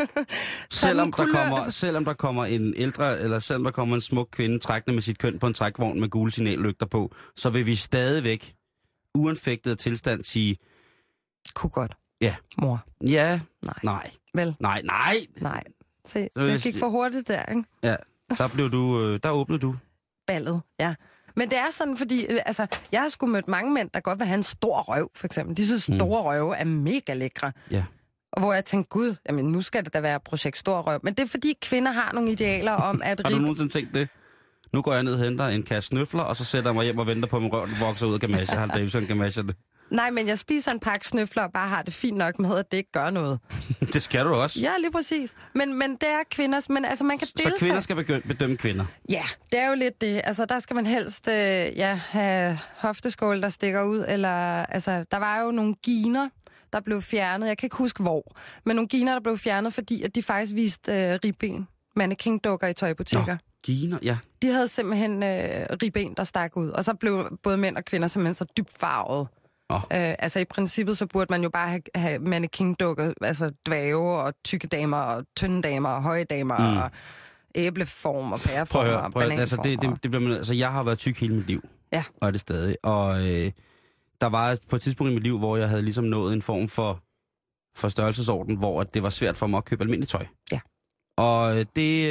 selvom der kommer en ældre, eller selvom der kommer en smuk kvinde trækkende med sit køn på en trækvogn med gule signallygter på, så vil vi stadigvæk, uanfægtet tilstand, sige... Kunne godt. Ja. Mor. Ja. Nej. Nej. Vel? Nej. Nej. Se, det gik for hurtigt der, ikke? Ja, der åbnede du. Ballet, ja. Men det er sådan, fordi, altså, jeg har sgu mødt mange mænd, der godt vil have en stor røv, for eksempel. De synes, store røve er mega lækre. Ja. Og hvor jeg tænkte, gud, jamen nu skal det da være projekt stor røv. Men det er fordi, kvinder har nogle idealer om, at... Har du nogensinde tænkt det? Nu går jeg ned og henter en kasse snøfler, og så sætter jeg mig hjem og venter på, at min røv vokser ud af gamasje. Harald Davidson gamasje det. Nej, men jeg spiser en pakke snøfler og bare har det fint nok med, at det ikke gør noget. Det skal du også. Ja, lige præcis. Men det er kvinders... Men altså, man kan deltage... Så kvinder skal bedømme kvinder? Ja, det er jo lidt det. Altså, der skal man helst have hofteskål, der stikker ud. Eller, altså, der var jo nogle giner, der blev fjernet. Jeg kan ikke huske hvor. Men nogle giner, der blev fjernet, fordi at de faktisk viste ribben. Mannequin-dukker i tøjbutikker. Nå, giner, ja. De havde simpelthen ribben, der stak ud. Og så blev både mænd og kvinder simpelthen så dybt farvet. Altså i princippet, så burde man jo bare have mannequin-dukker, altså dvæve og tykke damer og tynde damer og høje damer og æbleform og pæreform og bananform. Altså det bliver man, altså jeg har været tyk hele mit liv. Ja. Og er det stadig. Og der var på et tidspunkt i mit liv, hvor jeg havde ligesom nået en form for størrelsesorden, hvor det var svært for mig at købe almindeligt tøj. Ja. Og det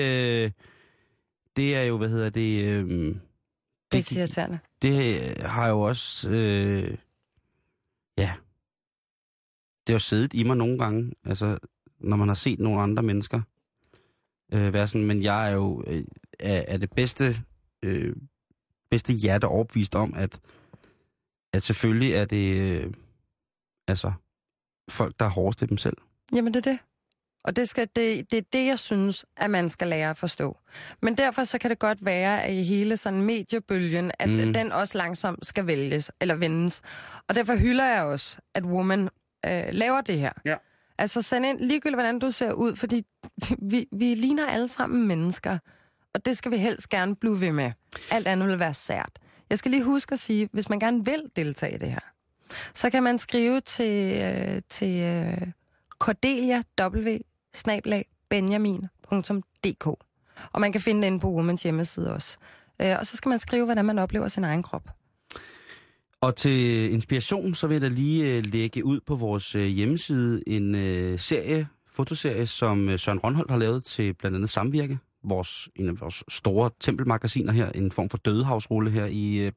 er jo, hvad hedder det... det er irriterende. Det har jo også... ja. Det har jo siddet i mig nogle gange, altså når man har set nogle andre mennesker være sådan, men jeg er jo er det bedste hjerte overbevist om, at selvfølgelig er det altså folk, der er hårdest ved dem selv. Jamen det er det. Og det er det, jeg synes, at man skal lære at forstå. Men derfor så kan det godt være, at i hele sådan mediebølgen, at den også langsomt skal vælges eller vendes. Og derfor hylder jeg også, at Woman laver det her. Ja. Altså send ind ligegyldigt, hvordan du ser ud, fordi vi ligner alle sammen mennesker. Og det skal vi helst gerne blive ved med. Alt andet vil være sært. Jeg skal lige huske at sige, hvis man gerne vil deltage i det her, så kan man skrive til Cordelia w@benjamin.dk. Og man kan finde det inde på Womans hjemmeside også. Og så skal man skrive, hvordan man oplever sin egen krop. Og til inspiration, så vil jeg da lige lægge ud på vores hjemmeside en fotoserie, som Søren Rønholdt har lavet til blandt andet Samvirke. En af vores store tempelmagasiner her, en form for dødehavsrulle her i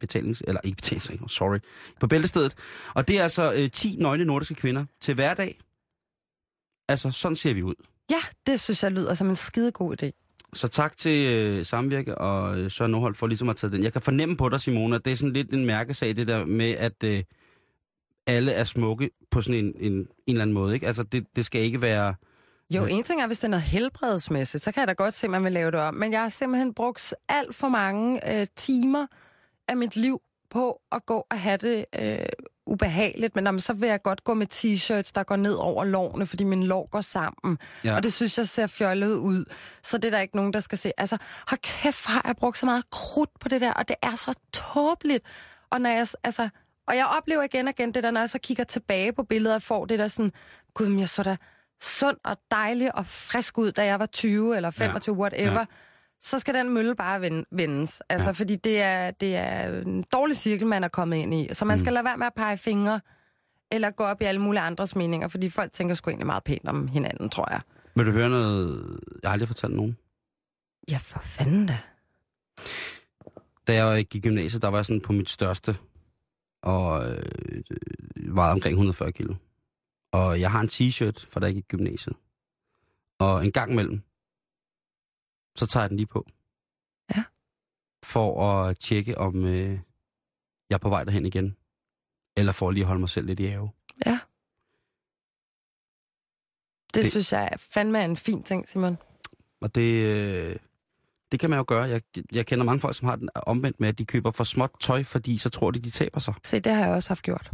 på Bæltestedet. Og det er altså 10 nøgne nordiske kvinder til hverdag. Altså, sådan ser vi ud. Ja, det synes jeg lyder som en skidegod idé. Så tak til Samvirke og Søren Rønholdt for ligesom at tage den. Jeg kan fornemme på dig, Simone, at det er sådan lidt en mærkesag, det der med, at alle er smukke på sådan en eller anden måde, ikke? Altså, det skal ikke være... Jo, en ting er, hvis det er noget helbredsmæssigt, så kan jeg da godt se, at man vil lave det om. Men jeg har simpelthen brugt alt for mange timer af mit liv på at gå og have det ubehageligt. Men så vil jeg godt gå med t-shirts, der går ned over lårene, fordi min lår går sammen. Ja. Og det synes jeg ser fjollet ud. Så det er der ikke nogen, der skal se. Altså, hold kæft, har jeg brugt så meget krudt på det der, og det er så tåbeligt. Og når jeg oplever igen og igen det der, når jeg så kigger tilbage på billeder og får det der sådan, gud, men jeg så da sund og dejlig og frisk ud, da jeg var 20 eller 25, whatever, så skal den mølle bare vendes. Altså, fordi det er en dårlig cirkel, man er kommet ind i. Så man skal lade være med at pege fingre, eller gå op i alle mulige andres meninger, fordi folk tænker sgu egentlig meget pænt om hinanden, tror jeg. Vil du høre noget, jeg har aldrig fortalt nogen? Ja, for fanden da. Da jeg gik i gymnasiet, der var jeg sådan på mit største, og vejede omkring 140 kilo. Og jeg har en t-shirt, fra da jeg gik i gymnasiet. Og en gang imellem, så tager jeg den lige på. Ja. For at tjekke, om jeg er på vej derhen igen. Eller for at lige holde mig selv lidt i ave. Ja. Det synes jeg fandme er en fin ting, Simon. Og det kan man jo gøre. Jeg kender mange folk, som har den omvendt med, at de køber for småt tøj, fordi så tror de taber sig. Se, det har jeg også haft gjort.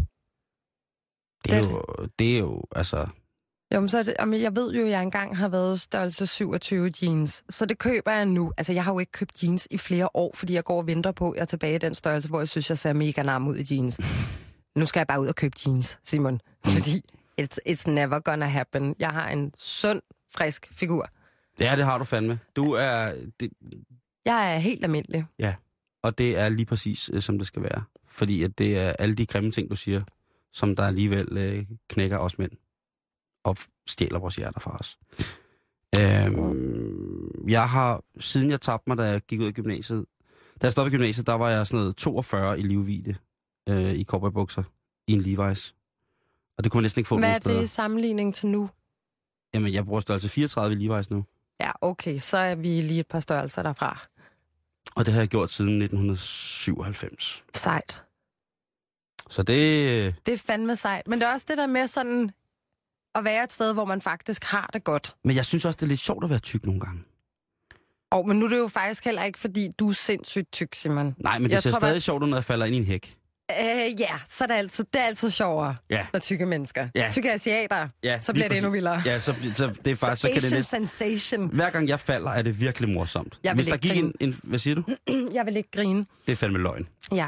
Det er jo, altså... Jo, men så er det, jeg ved jo, at jeg engang har været størrelse 27 jeans, så det køber jeg nu. Altså, jeg har jo ikke købt jeans i flere år, fordi jeg går og venter på, at jeg er tilbage i den størrelse, hvor jeg synes, jeg ser mega nam ud i jeans. Nu skal jeg bare ud og købe jeans, Simon, fordi it's never gonna happen. Jeg har en sund, frisk figur. Ja, det har du fandme. Jeg er helt almindelig. Ja, og det er lige præcis, som det skal være. Fordi at det er alle de grimme ting, du siger, som der alligevel knækker os mænd og stjæler vores hjerter fra os. Jeg har, siden jeg tabte mig, da jeg gik ud af gymnasiet, da jeg stoppede i gymnasiet, der var jeg sådan noget 42 i livvidde i cowboybukser i en Levi's. Og det kunne man næsten ikke få nogen steder. Hvad er det i sammenligning til nu? Jamen, jeg bruger størrelse 34 i Levi's nu. Ja, okay, så er vi lige et par størrelser derfra. Og det har jeg gjort siden 1997. Sejt. Så det... Det er fandme sejt. Men det er også det der med sådan at være et sted, hvor man faktisk har det godt. Men jeg synes også, det er lidt sjovt at være tyk nogle gange. Men nu er det jo faktisk heller ikke, fordi du er sindssygt tyk, Simon. Nej, men det ser stadig sjovt ud, når jeg falder ind i en hæk. Ja, så er det er altid sjovere, når tykke mennesker. Ja. Tykke asiater, så bliver det endnu vildere. Ja, så det er faktisk... Så kan det Asian sensation. Hver gang jeg falder, er det virkelig morsomt. Hvis der gik en... Hvad siger du? Jeg vil ikke grine. Det er fandme løgn. Ja.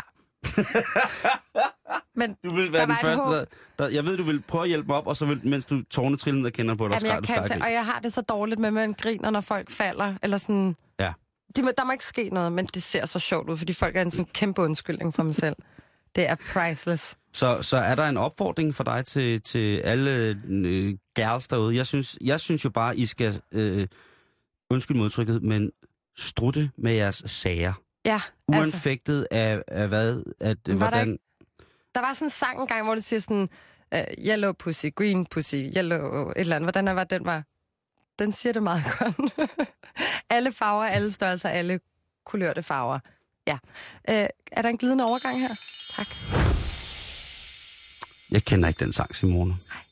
Men du vil være den første, der... Jeg ved, du vil prøve at hjælpe mig op, og så vil, mens du tårnetrillende og kender på dig, og jeg har det så dårligt med, at man griner, når folk falder. Eller sådan... Ja. Der må ikke ske noget, men det ser så sjovt ud, fordi folk er en sådan kæmpe undskyldning for mig selv. Det er priceless. Så er der en opfordring for dig til alle girls derude? Jeg synes jo bare, I skal, undskyld modtrykket, men strutte med jeres sager. Ja. Uanfægtet af hvad? Hvordan... Der var sådan en sang engang, hvor det siger sådan, yellow pussy, green pussy, yellow, et eller andet. Hvordan var den var? Den siger det meget godt. Alle farver, alle størrelser, alle kulørte farver. Ja. Er der en glidende overgang her? Tak. Jeg kender ikke den sang, Simone.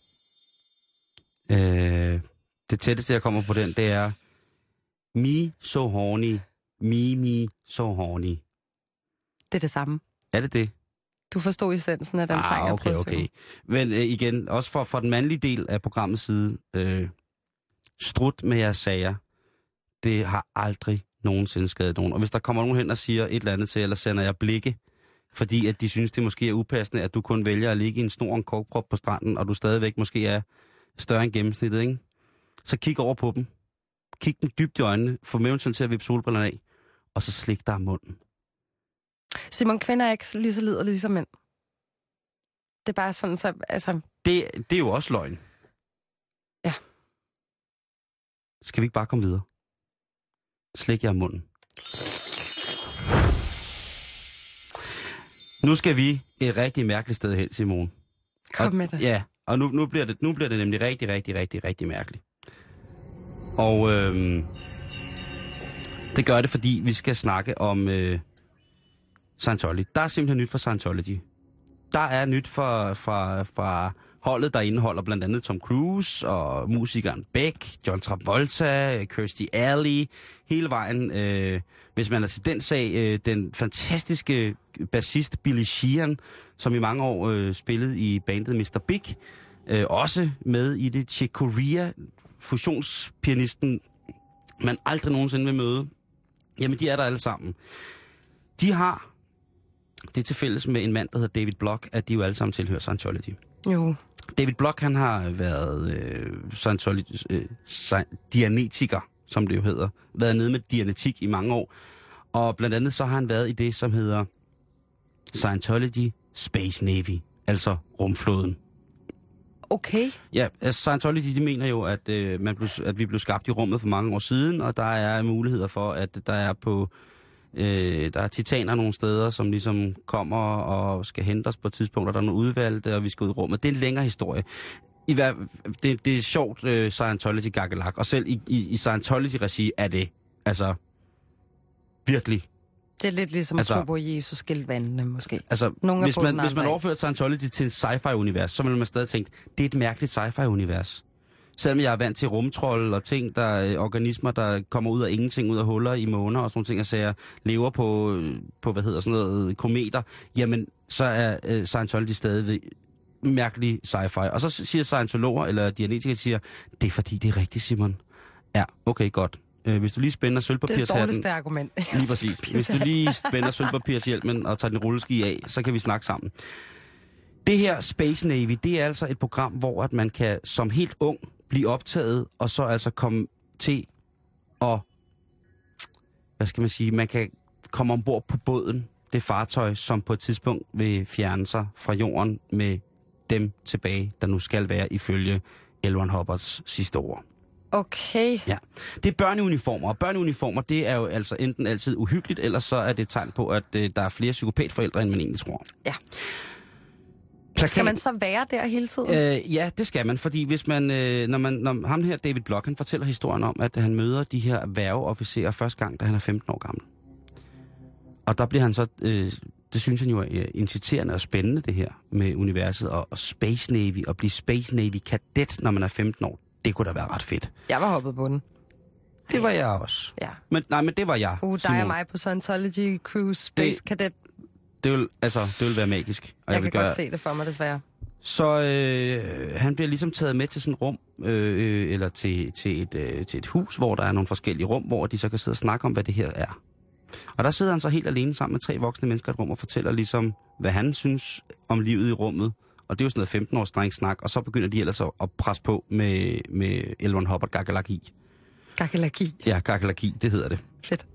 Nej. Det tætteste, jeg kommer på den, det er Me so horny, me so horny. Det er det samme. Er det det? Du forstod essensen af den sang, jeg prøvede at synge. Men igen, også for den mandlige del af programmets side, strut med jeres sager, det har aldrig nogensinde skadet nogen. Og hvis der kommer nogen hen og siger et eller andet til, eller sender jeg blikke, fordi at de synes, det måske er upassende, at du kun vælger at ligge i en snor og en korkprop på stranden, og du stadigvæk måske er større end gennemsnittet, ikke? Så kig over på dem. Kig dem dybt i øjnene, få med til at vippe solbrillerne af, og så slik dig om munden. Simon, kvinder er ikke lige så liderlige som mænd. Det er bare sådan, så... Altså... Det er jo også løgn. Ja. Skal vi ikke bare komme videre? Slik jer om munden. Nu skal vi et rigtig mærkeligt sted hen, Simone. Kom med det. Ja, og nu bliver det nemlig rigtig mærkeligt. Og det gør det, fordi vi skal snakke om Scientology. Der er simpelthen nyt fra Scientology. Der er nyt fra holdet, der indeholder blandt andet Tom Cruise og musikeren Beck, John Travolta, Kirstie Alley, hele vejen. Hvis man er til den sag, den fantastiske bassist Billy Sheehan, som i mange år spillede i bandet Mr. Big, også med i det Chick Corea, fusionspianisten, man aldrig nogensinde vil møde. Jamen, de er der alle sammen. De har det til fælles med en mand, der hedder David Block, at de jo alle sammen tilhører Scientology. Jo. David Block, han har været dianetiker, som det jo hedder. Været nede med dianetik i mange år. Og blandt andet så har han været i det, som hedder Scientology Space Navy, altså rumflåden. Okay. Ja, altså Scientology, de mener jo, at vi blev skabt i rummet for mange år siden, og der er muligheder for, at der er titaner nogle steder, som ligesom kommer og skal hente os på et tidspunkt, og der er nogle udvalgte, og vi skal ud i rummet. Det er en længere historie. Det er sjovt, Scientology-gakkelak, og selv i Scientology-regi er det altså virkelig. Det er lidt ligesom at tro på Jesus skildvandene, måske. Altså, hvis man overfører Scientology til en sci-fi-univers, så vil man stadig tænke, det er et mærkeligt sci-fi-univers. Selvom jeg er vant til rumtrold og ting, organismer, der kommer ud af ingenting, ud af huller i måner og sådan nogle ting, og siger, lever på kometer, jamen, så er Scientology stadig mærkelig sci-fi. Og så siger scientologer, eller dianetikere, siger, det er fordi, det er rigtigt, Simon. Ja, okay, godt. Hvis du lige spænder sølvpapirshatten... Det er det dårligste argument. Lige præcis. Hvis du lige spænder sølvpapirshjelmen og tager din rulleski af, så kan vi snakke sammen. Det her Space Navy, det er altså et program, hvor at man kan som helt ung blive optaget, og så altså komme til at... Hvad skal man sige? Man kan komme ombord på båden, det fartøj, som på et tidspunkt vil fjerne sig fra jorden med dem tilbage, der nu skal være ifølge L. Ron Hubbards sidste ord. Okay. Ja. Det er børneuniformer, og børneuniformer, det er jo altså enten altid uhyggeligt, eller så er det et tegn på, at der er flere psykopatforældre, end man egentlig tror. Ja. Skal man så være der hele tiden? Ja, det skal man, fordi hvis man, når ham her, David Block, han fortæller historien om, at han møder de her værgeofficerer første gang, da han er 15 år gammel. Og der bliver han så, det synes han jo er inciterende og spændende, det her med universet og Space Navy, og blive Space Navy kadet, når man er 15 år. Det kunne da være ret fedt. Jeg var hoppet på den. Det var jeg også. Ja. Men det var jeg. Dig og mig på Scientology Cruise Space Cadet. Det vil være magisk. Og jeg kan godt se det for mig, desværre. Så han bliver ligesom taget med til sådan et rum, eller til et hus, hvor der er nogle forskellige rum, hvor de så kan sidde og snakke om, hvad det her er. Og der sidder han så helt alene sammen med 3 voksne mennesker i et rum og fortæller ligesom, hvad han synes om livet i rummet. Og det er jo sådan noget 15-års drengsnak, og så begynder de ellers at presse på med L. Hubbard Gagalagi. Gagalagi? Ja, Gagalagi, det hedder det. Fedt.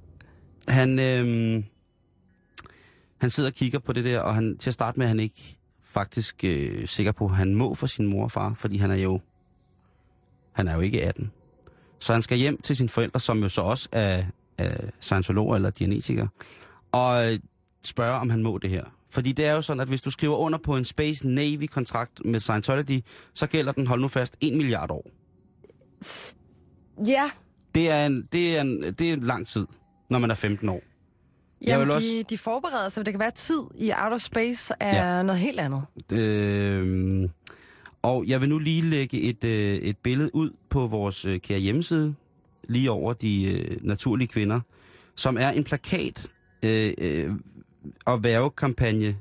Han sidder og kigger på det der, og til at starte med, han ikke faktisk sikker på, at han må for sin mor og far, fordi han er jo ikke 18. Så han skal hjem til sine forældre, som jo så også er scientologer eller dianetikere, og spørge, om han må det her. Fordi det er jo sådan, at hvis du skriver under på en Space Navy-kontrakt med Scientology, så gælder den, hold nu fast, 1 milliard år. Ja. Det er en lang tid, når man er 15 år. Jamen, de forbereder sig, det kan være tid i outer space er noget helt andet. Og jeg vil nu lige lægge et billede ud på vores kære hjemmeside, lige over de naturlige kvinder, som er en plakat og værvekampagne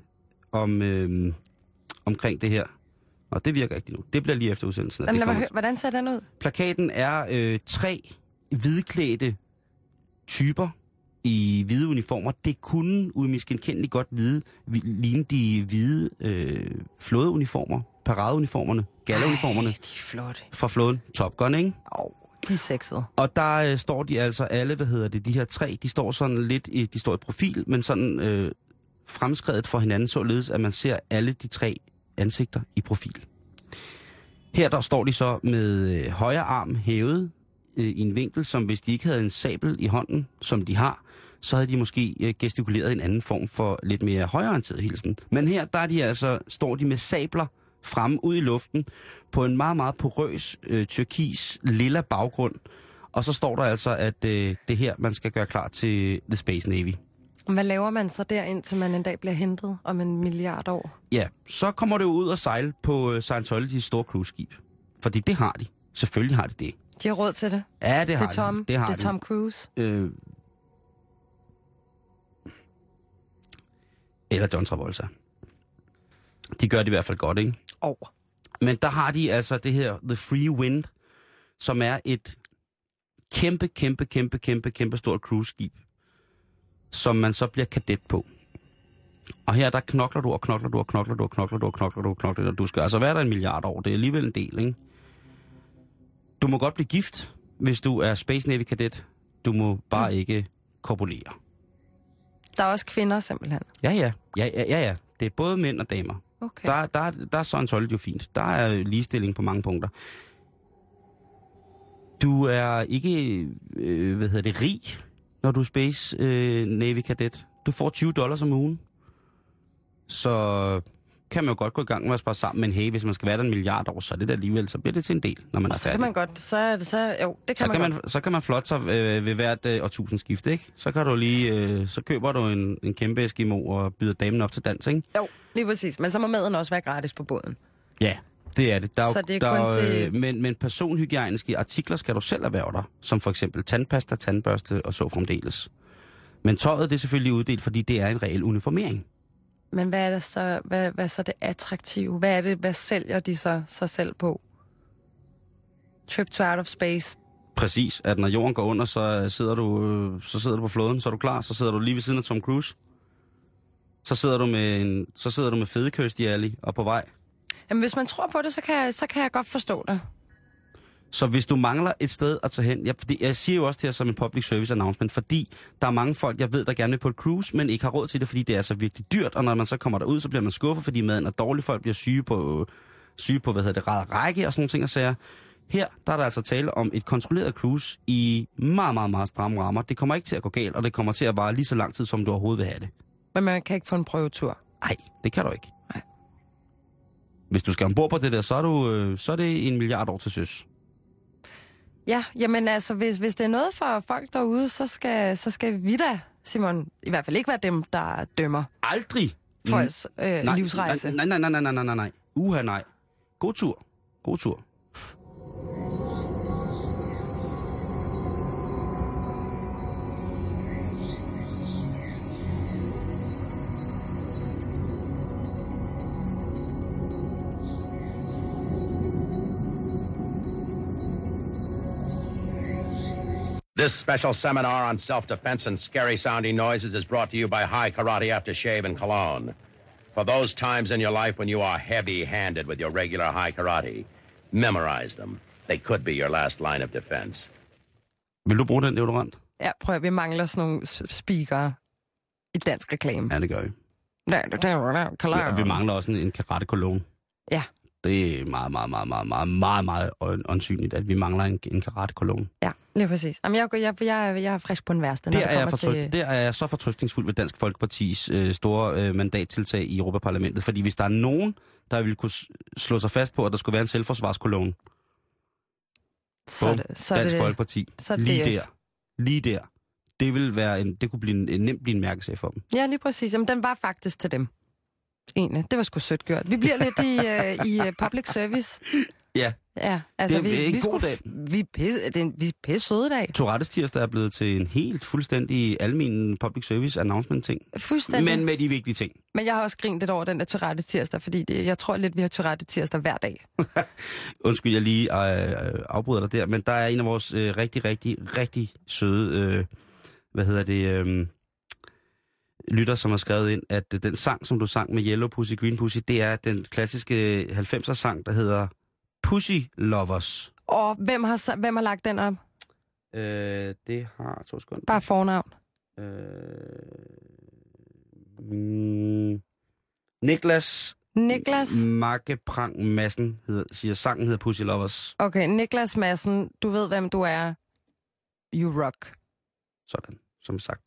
omkring det her. Og det virker ikke nu. Det bliver lige efter udsendelsen. Hvordan ser den ud? Plakaten er 3 hvidklædte typer i hvide uniformer. Det kunne umiskenkendeligt godt ligne de hvide flådeuniformer, paradeuniformerne, galleuniformerne. De er flotte. Fra flåden. Top Gun, ikke? De er sexede. Og der står de altså alle, de her 3, de står sådan lidt de står i profil, men sådan fremskredet for hinanden, således at man ser alle de 3 ansigter i profil. Her der står de så med højre arm hævet i en vinkel, som hvis de ikke havde en sabel i hånden, som de har, så havde de måske gestikuleret en anden form for lidt mere højreorienteret hilsen. Men her der står de med sabler fremme ud i luften på en meget, meget porøs turkis lilla baggrund. Og så står der altså, at det her, man skal gøre klar til The Space Navy. Hvad laver man så der, indtil man en dag bliver hentet om 1 milliard år? Ja, så kommer det jo ud og sejle på Scientology's store cruiseskib. Fordi det har de. Selvfølgelig har de det. De har råd til det? Ja, det har de. Det er Tom Cruise? Eller John Travolta. De gør det i hvert fald godt, ikke? Men der har de altså det her The Free Wind, som er et kæmpe stort cruiseskib, som man så bliver kadet på. Og her der knokler du, og du skal altså være der 1 milliard år. Det er alligevel en del, ikke? Du må godt blive gift, hvis du er Space Navy kadet. Du må bare ikke korpulere. Der er også kvinder, simpelthen? Ja. Det er både mænd og damer. Okay. Der er Scientology jo fint. Der er ligestilling på mange punkter. Du er ikke, rig, når du er Space Navy kadet. Du får $20 om ugen. Så kan man jo godt gå i gang med at spare sammen. Men hey, hvis man skal være der 1 milliard år, så er det der alligevel, så bliver det til en del, når man er færdig. Så kan man godt, så kan man flotte sig ved hvert årtusindskift, ikke? Så kan du lige, så køber du en kæmpe Eskimo og byder damen op til dans, ikke? Jo, lige præcis. Men så må maden også være gratis på båden. Ja, det er det. Så det er kun til... Men personhygiejniske artikler skal du selv erhverve dig, som for eksempel tandpasta, tandbørste og så fremdeles. Men tøjet det er selvfølgelig uddelt, fordi det er en reel uniformering. Men hvad er det så, hvad er så det attraktive? Hvad sælger de så sig selv på? Trip to out of space. Præcis, at når jorden går under, så sidder du på flåden, så er du klar, så sidder du lige ved siden af Tom Cruise. Så sidder du med fedekøst i alley og på vej. Jamen hvis man tror på det, så kan jeg godt forstå det. Så hvis du mangler et sted at tage hen, jeg siger jo også det her som en public service announcement, fordi der er mange folk, jeg ved, der gerne vil på et cruise, men ikke har råd til det, fordi det er så virkelig dyrt, og når man så kommer derud, så bliver man skuffet, fordi maden er dårlig, folk bliver syge på række og sådan nogle ting og sager. Her der er der altså tale om et kontrolleret cruise i meget, meget, meget stramme rammer. Det kommer ikke til at gå galt, og det kommer til at vare lige så lang tid, som du overhovedet vil have det. Men man kan ikke få en prøvetur? Nej, det kan du ikke. Nej. Hvis du skal ombord på det der, så er det 1 milliard år til søs. Ja, jamen altså, hvis det er noget for folk derude, så skal vi da, Simon, i hvert fald ikke være dem, der dømmer. Aldrig! Folks livsrejse. Nej. Uha, nej. God tur. God tur. This special seminar on self-defense and scary-sounding noises is brought to you by High Karate Aftershave and Cologne. For those times in your life when you are heavy-handed with your regular High Karate, memorize them. They could be your last line of defense. Vil du bruge den deodorant? Ja, prøv at vi mangler sådan nogle speakere i dansk reklame. Ja, det gør vi. Ja, vi mangler også en karate cologne. Ja. Det er meget åndsynligt, at vi mangler en karate cologne. Ja, lige præcis. Jamen, jeg er frisk på den værste, når Der er jeg så fortrøstningsfuld ved Dansk Folkepartis store mandattiltag i Europaparlamentet, fordi hvis der er nogen, der ville kunne slå sig fast på, at der skulle være en selvforsvarskolone på Dansk Folkeparti, lige der, det kunne nemt blive en mærkesag for dem. Ja, lige præcis. Jamen, den var faktisk til dem. Egentlig. Det var sgu sødt gjort. Vi bliver lidt i public service. Ja. Ja, altså det er en god dag. Vi er pisse søde dag. Tourettes tirsdag er blevet til en helt fuldstændig almen public service announcement ting. Fuldstændig. Men med de vigtige ting. Men jeg har også grint lidt over den der Tourettes tirsdag, fordi jeg tror lidt, vi har Tourettes tirsdag hver dag. Undskyld, jeg lige afbryder dig der, men der er en af vores rigtig søde, lytter, som har skrevet ind, at den sang, som du sang med Yellow Pussy, Green Pussy, det er den klassiske 90'er sang, der hedder Pussy Lovers. Og hvem har lagt den op? Det har 2 sekunder. Bare fornavn. Niklas Markeprang Madsen siger, sangen hedder Pussy Lovers. Okay, Niklas Madsen, du ved, hvem du er. You rock. Sådan, som sagt.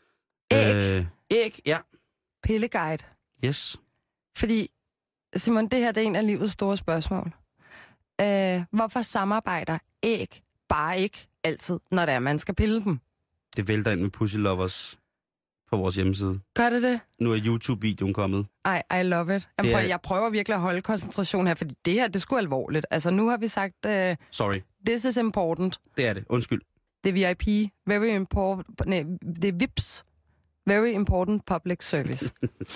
Æg, ja. Pilleguide. Yes. Fordi, Simon, det her det er en af livets store spørgsmål. Hvorfor samarbejder æg bare ikke altid, når det er, man skal pille dem? Det vælter ind med Pussy Lovers på vores hjemmeside. Gør det? Nu er YouTube-videoen kommet. I love it. Jeg prøver virkelig at holde koncentration her, fordi det her, det er sgu alvorligt. Altså, nu har vi sagt... Sorry. This is important. Det er det. Undskyld. Det er VIP. Very important... Nej, det er VIPs. Very important public service.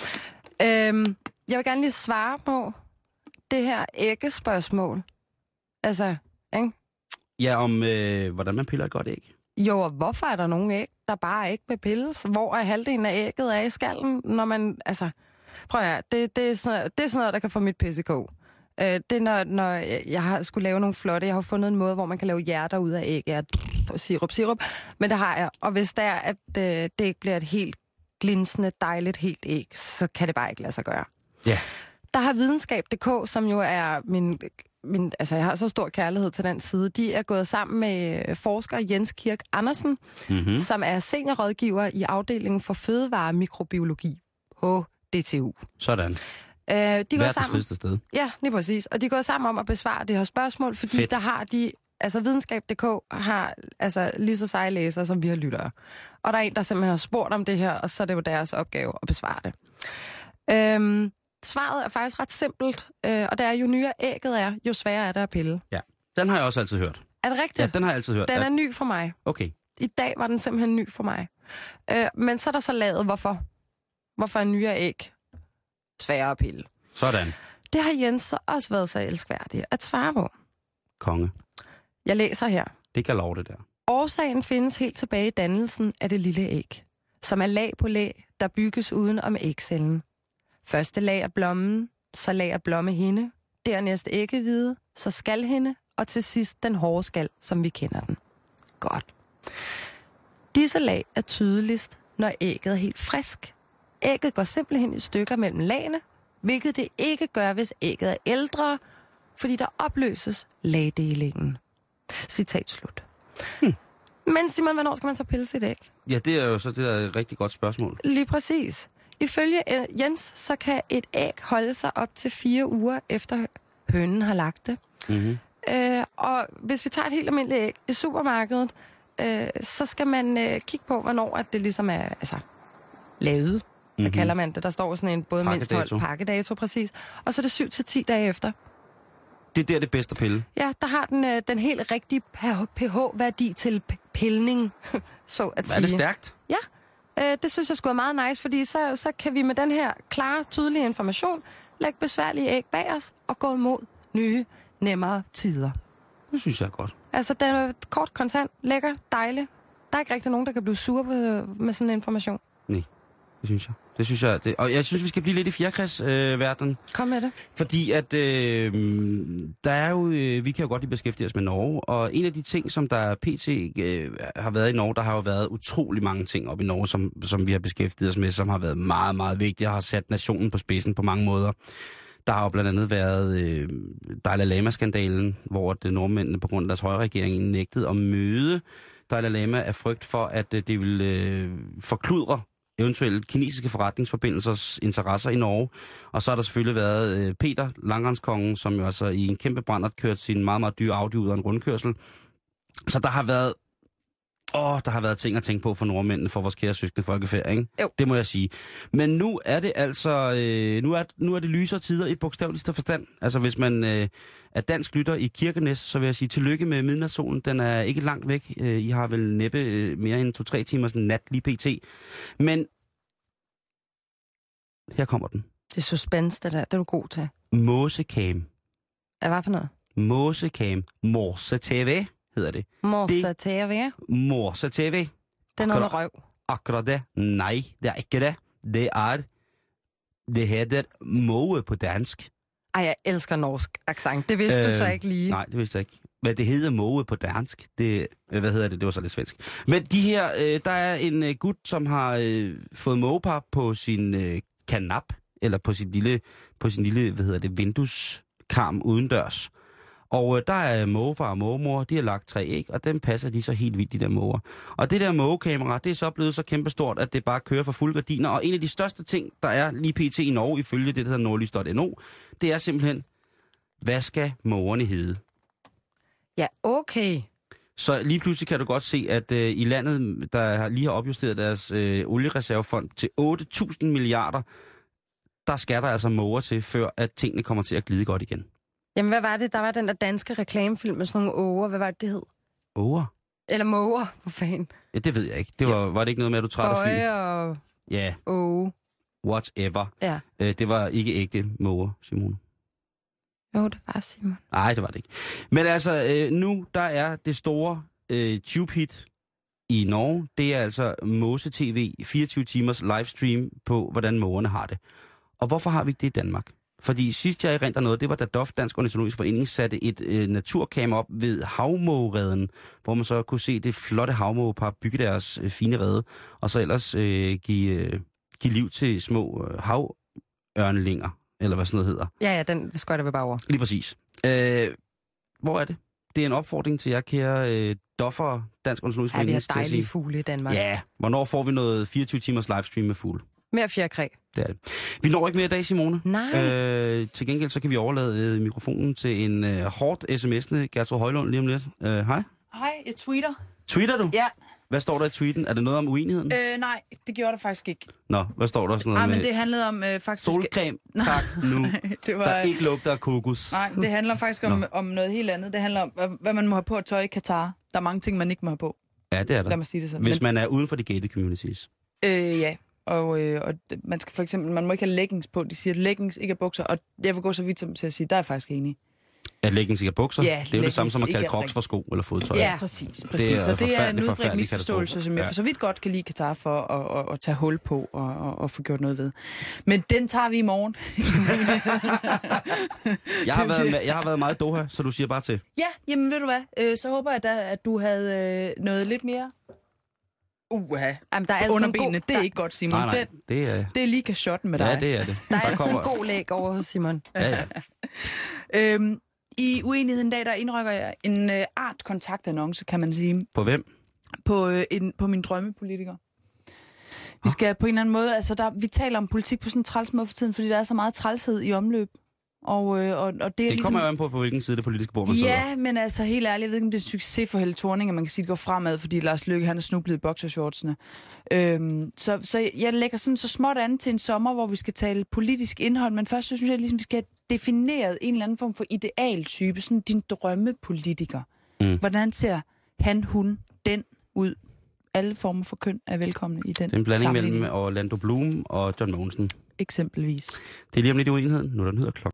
Jeg vil gerne lige svare på det her æggespørgsmål. Altså, ikke? Ja, om hvordan man piller et godt æg. Jo, og hvorfor er der nogle æg, der bare ikke vil pilles? Hvor er halvdelen af ægget af i skallen, når man... Altså, prøv at det er sådan noget, der kan få mit PCK. Det er, når jeg har skulle lave nogle flotte... Jeg har fundet en måde, hvor man kan lave hjerter ud af æg. Sirup. Men det har jeg. Og hvis det er, at det ikke bliver et helt glinsende, dejligt, helt æg, så kan det bare ikke lade sig gøre. Ja. Der har videnskab.dk, som jo er min, altså jeg har så stor kærlighed til den side, de er gået sammen med forsker Jens Kirk Andersen, som er seniorrådgiver i afdelingen for fødevaremikrobiologi på DTU. Sådan. De går sammen. Verdens sted. Ja, lige præcis. Og de går sammen om at besvare det her spørgsmål, fordi Fedt. Der har de... Altså, videnskab.dk har altså lige så seje læsere, som vi har lyttere. Og der er en, der simpelthen har spurgt om det her, og så er det jo deres opgave at besvare det. Svaret er faktisk ret simpelt, og det er, jo nyere ægget er, jo sværere er det at pille. Ja, den har jeg også altid hørt. Er det rigtigt? Ja, den har jeg altid hørt. Den er ny for mig. Okay. I dag var den simpelthen ny for mig. Men så er der så lavet, hvorfor. Hvorfor er nyere æg sværere at pille? Sådan. Det har Jens også været så elskværdig at svare på. Konge. Jeg læser her. Det kan lov det der. Årsagen findes helt tilbage i dannelsen af det lille æg, som er lag på lag, der bygges uden om ægcellen. Første lag er blommen, så lag er blommehinde, dernæst æggehvide, så skalhinde, og til sidst den hårde skal, som vi kender den. Godt. Disse lag er tydeligst, når ægget er helt frisk. Ægget går simpelthen i stykker mellem lagene, hvilket det ikke gør, hvis ægget er ældre, fordi der opløses lagdelingen. Citat slut. Men Simon, hvornår skal man så pille sit æg? Ja, det er jo så det er et rigtig godt spørgsmål. Lige præcis. Ifølge Jens, så kan et æg holde sig op til 4 uger efter hønen har lagt det. Mm-hmm. Og hvis vi tager et helt almindeligt æg i supermarkedet, så skal man kigge på, hvornår at det ligesom er lavet. Hvad kalder man det? Der står sådan en både mindst 12 pakkedato, præcis. Og så er det 7 til 10 dage efter. Det er der det bedste pille. Ja, der har den helt rigtige pH-værdi til pilning, så at sige. Er det stærkt? Ja, det synes jeg skulle er meget nice, fordi så kan vi med den her klare, tydelige information lægge besværlige æg bag os og gå imod nye, nemmere tider. Det synes jeg er godt. Altså, den er kort, kontant, lækker, dejlig. Der er ikke rigtig nogen, der kan blive sure med sådan en information. Nej, det synes jeg. Og jeg synes, vi skal blive lidt i fjerkræsverdenen. Kom med det. Fordi at der er jo, vi kan jo godt lige beskæftige os med Norge, og en af de ting, som der pt. Har været i Norge, der har jo været utrolig mange ting op i Norge, som vi har beskæftiget os med, som har været meget, meget vigtige og har sat nationen på spidsen på mange måder. Der har jo blandt andet været Dalai Lama-skandalen, hvor nordmændene på grund af deres højregering nægtede at møde Dalai Lama af frygt for, at det ville forkludre eventuelt kinesiske forretningsforbindelsers interesser i Norge. Og så har der selvfølgelig været Peter, langrenskongen, som jo altså i en kæmpe brændert kørt sin meget, meget dyre Audi ud af en rundkørsel. Så der har været ting at tænke på for nordmændene, for vores kære søskende folkefærd, ikke? Jo. Det må jeg sige. Men nu er det altså, nu er det lysere tider i bogstaveligste forstand. Altså hvis man er dansk lytter i Kirkenes, så vil jeg sige tillykke med midnatssolen. Den er ikke langt væk. I har vel næppe mere end 2-3 timers nat lige pt. Men her kommer den. Det er suspense, det der. Det er du god til. Måsekam. Hvad for noget? Måsekam. Morse-TV hedder det. Morse-TV? Morse-TV. Det er noget med røv. Akkurat det. Nej, det er ikke det. Det hedder måge på dansk. Ej, jeg elsker norsk accent. Det vidste du så ikke lige. Nej, det vidste jeg ikke. Men det hedder måge på dansk. Det var så lidt svensk. Men de her, der er en gut, som har fået mågepap på sin kanap, eller på sin lille, vindueskarm udendørs. Og der er mågefar og mågemor, de har lagt 3 æg, og dem passer de så helt vildt, de der måger. Og det der mågekamera, det er så blevet så kæmpestort, at det bare kører for fulde gardiner. Og en af de største ting, der er lige pt. I Norge, ifølge det, der hedder nordlys.no, det er simpelthen, hvad skal mågerne hedde? Ja, okay. Så lige pludselig kan du godt se, at i landet, der lige har opjusteret deres oliereservefond til 8.000 milliarder, der skal der altså måger til, før at tingene kommer til at glide godt igen. Jamen, hvad var det? Der var den der danske reklamefilm med sådan nogle åger. Hvad var det hed? Åger? Eller måger, for fanden. Ja, det ved jeg ikke. Var det ikke noget med, at du træt af film? Og... Ja. Åge. Whatever. Ja. Det var ikke ægte måger, Simone. Jo, det var Simon. Nej, det var det ikke. Men altså, nu der er det store tube-hit i Norge. Det er altså Måse TV, 24 timers livestream på, hvordan mågerne har det. Og hvorfor har vi ikke det i Danmark? Fordi sidst jeg erindrer noget, det var da DOF, Dansk Ornitologisk Forening, satte et naturkamera op ved havmågereden, hvor man så kunne se det flotte havmågepar bygge deres fine rede, og så ellers give liv til små havørnlinger, eller hvad sådan noget hedder. Ja, den skøjter der ved bagover. Lige præcis. Hvor er det? Det er en opfordring til jer, kære DOF'ere, Dansk Ornitologisk Forening. Ja, vi har dejlige fugle i Danmark. Ja, hvornår får vi noget 24 timers livestream med fugle? Mere fjerkræ. Det er det. Vi når ikke mere i dag, Simone. Nej. Til gengæld så kan vi overlade mikrofonen til en hårdt sms'ende Gertrud Højlund lige om lidt. Hej. Hej, jeg tweeter. Tweeter du? Ja. Hvad står der i tweeten? Er det noget om uenigheden? Nej, det gjorde der faktisk ikke. Nå, hvad står der? Sådan noget men med det handlede om faktisk... solcreme, tak nu. Det var... Der ikke lugter af kokos. Nej, det handler faktisk om noget helt andet. Det handler om, hvad man må have på at tøj i Katar. Der er mange ting, man ikke må have på. Ja, det er der. Lad mig sige det sådan. Hvis man er uden for de gated communities. Ja. Og man skal for eksempel, man må ikke have leggings på. De siger, at leggings ikke er bukser, og jeg vil gå så vidt som til at sige, der er jeg faktisk enig. At leggings ikke er bukser? Ja, det er jo det samme som at kalde crocs for sko eller fodtøj. Ja, præcis. Og det er en udbredt misforståelse, som jeg for så vidt godt kan lide Katar for at tage hul på og få gjort noget ved. Men den tager vi i morgen. jeg har været meget Doha, så du siger bare til. Ja, jamen ved du hvad, så håber jeg da, at du havde noget lidt mere... Jamen, der er under benene. Det er ikke godt, Simon. Nej, det er lige kashotten med dig. Ja, det er det. Der er altid en god læg over hos Simon. Ja. I uenigheden dag, der indrykker jeg en art-kontaktannonce, kan man sige. På hvem? På min drømmepolitiker. Vi skal på en eller anden måde, altså vi taler om politik på sådan en træls måde for tiden, fordi der er så meget trælshed i omløb. Og det ligesom... kommer jo an på hvilken side det politiske bord man sidder. Ja, men altså helt ærligt, jeg ved ikke, om det er en succes for Helle Thorning, at man kan sige, at det går fremad, fordi Lars Løkke, han er snublet i boxershortsene. Så jeg lægger sådan så småt an til en sommer, hvor vi skal tale politisk indhold, men først så synes jeg, ligesom, vi skal have defineret en eller anden form for idealtype, sådan din drømmepolitiker. Hvordan ser han, hun, den ud? Alle former for køn er velkomne i den. Det er en blanding mellem Orlando Bloom og John Mogensen. Eksempelvis. Det er lige om lidt i uenigheden. Nu er der nyheder klokken.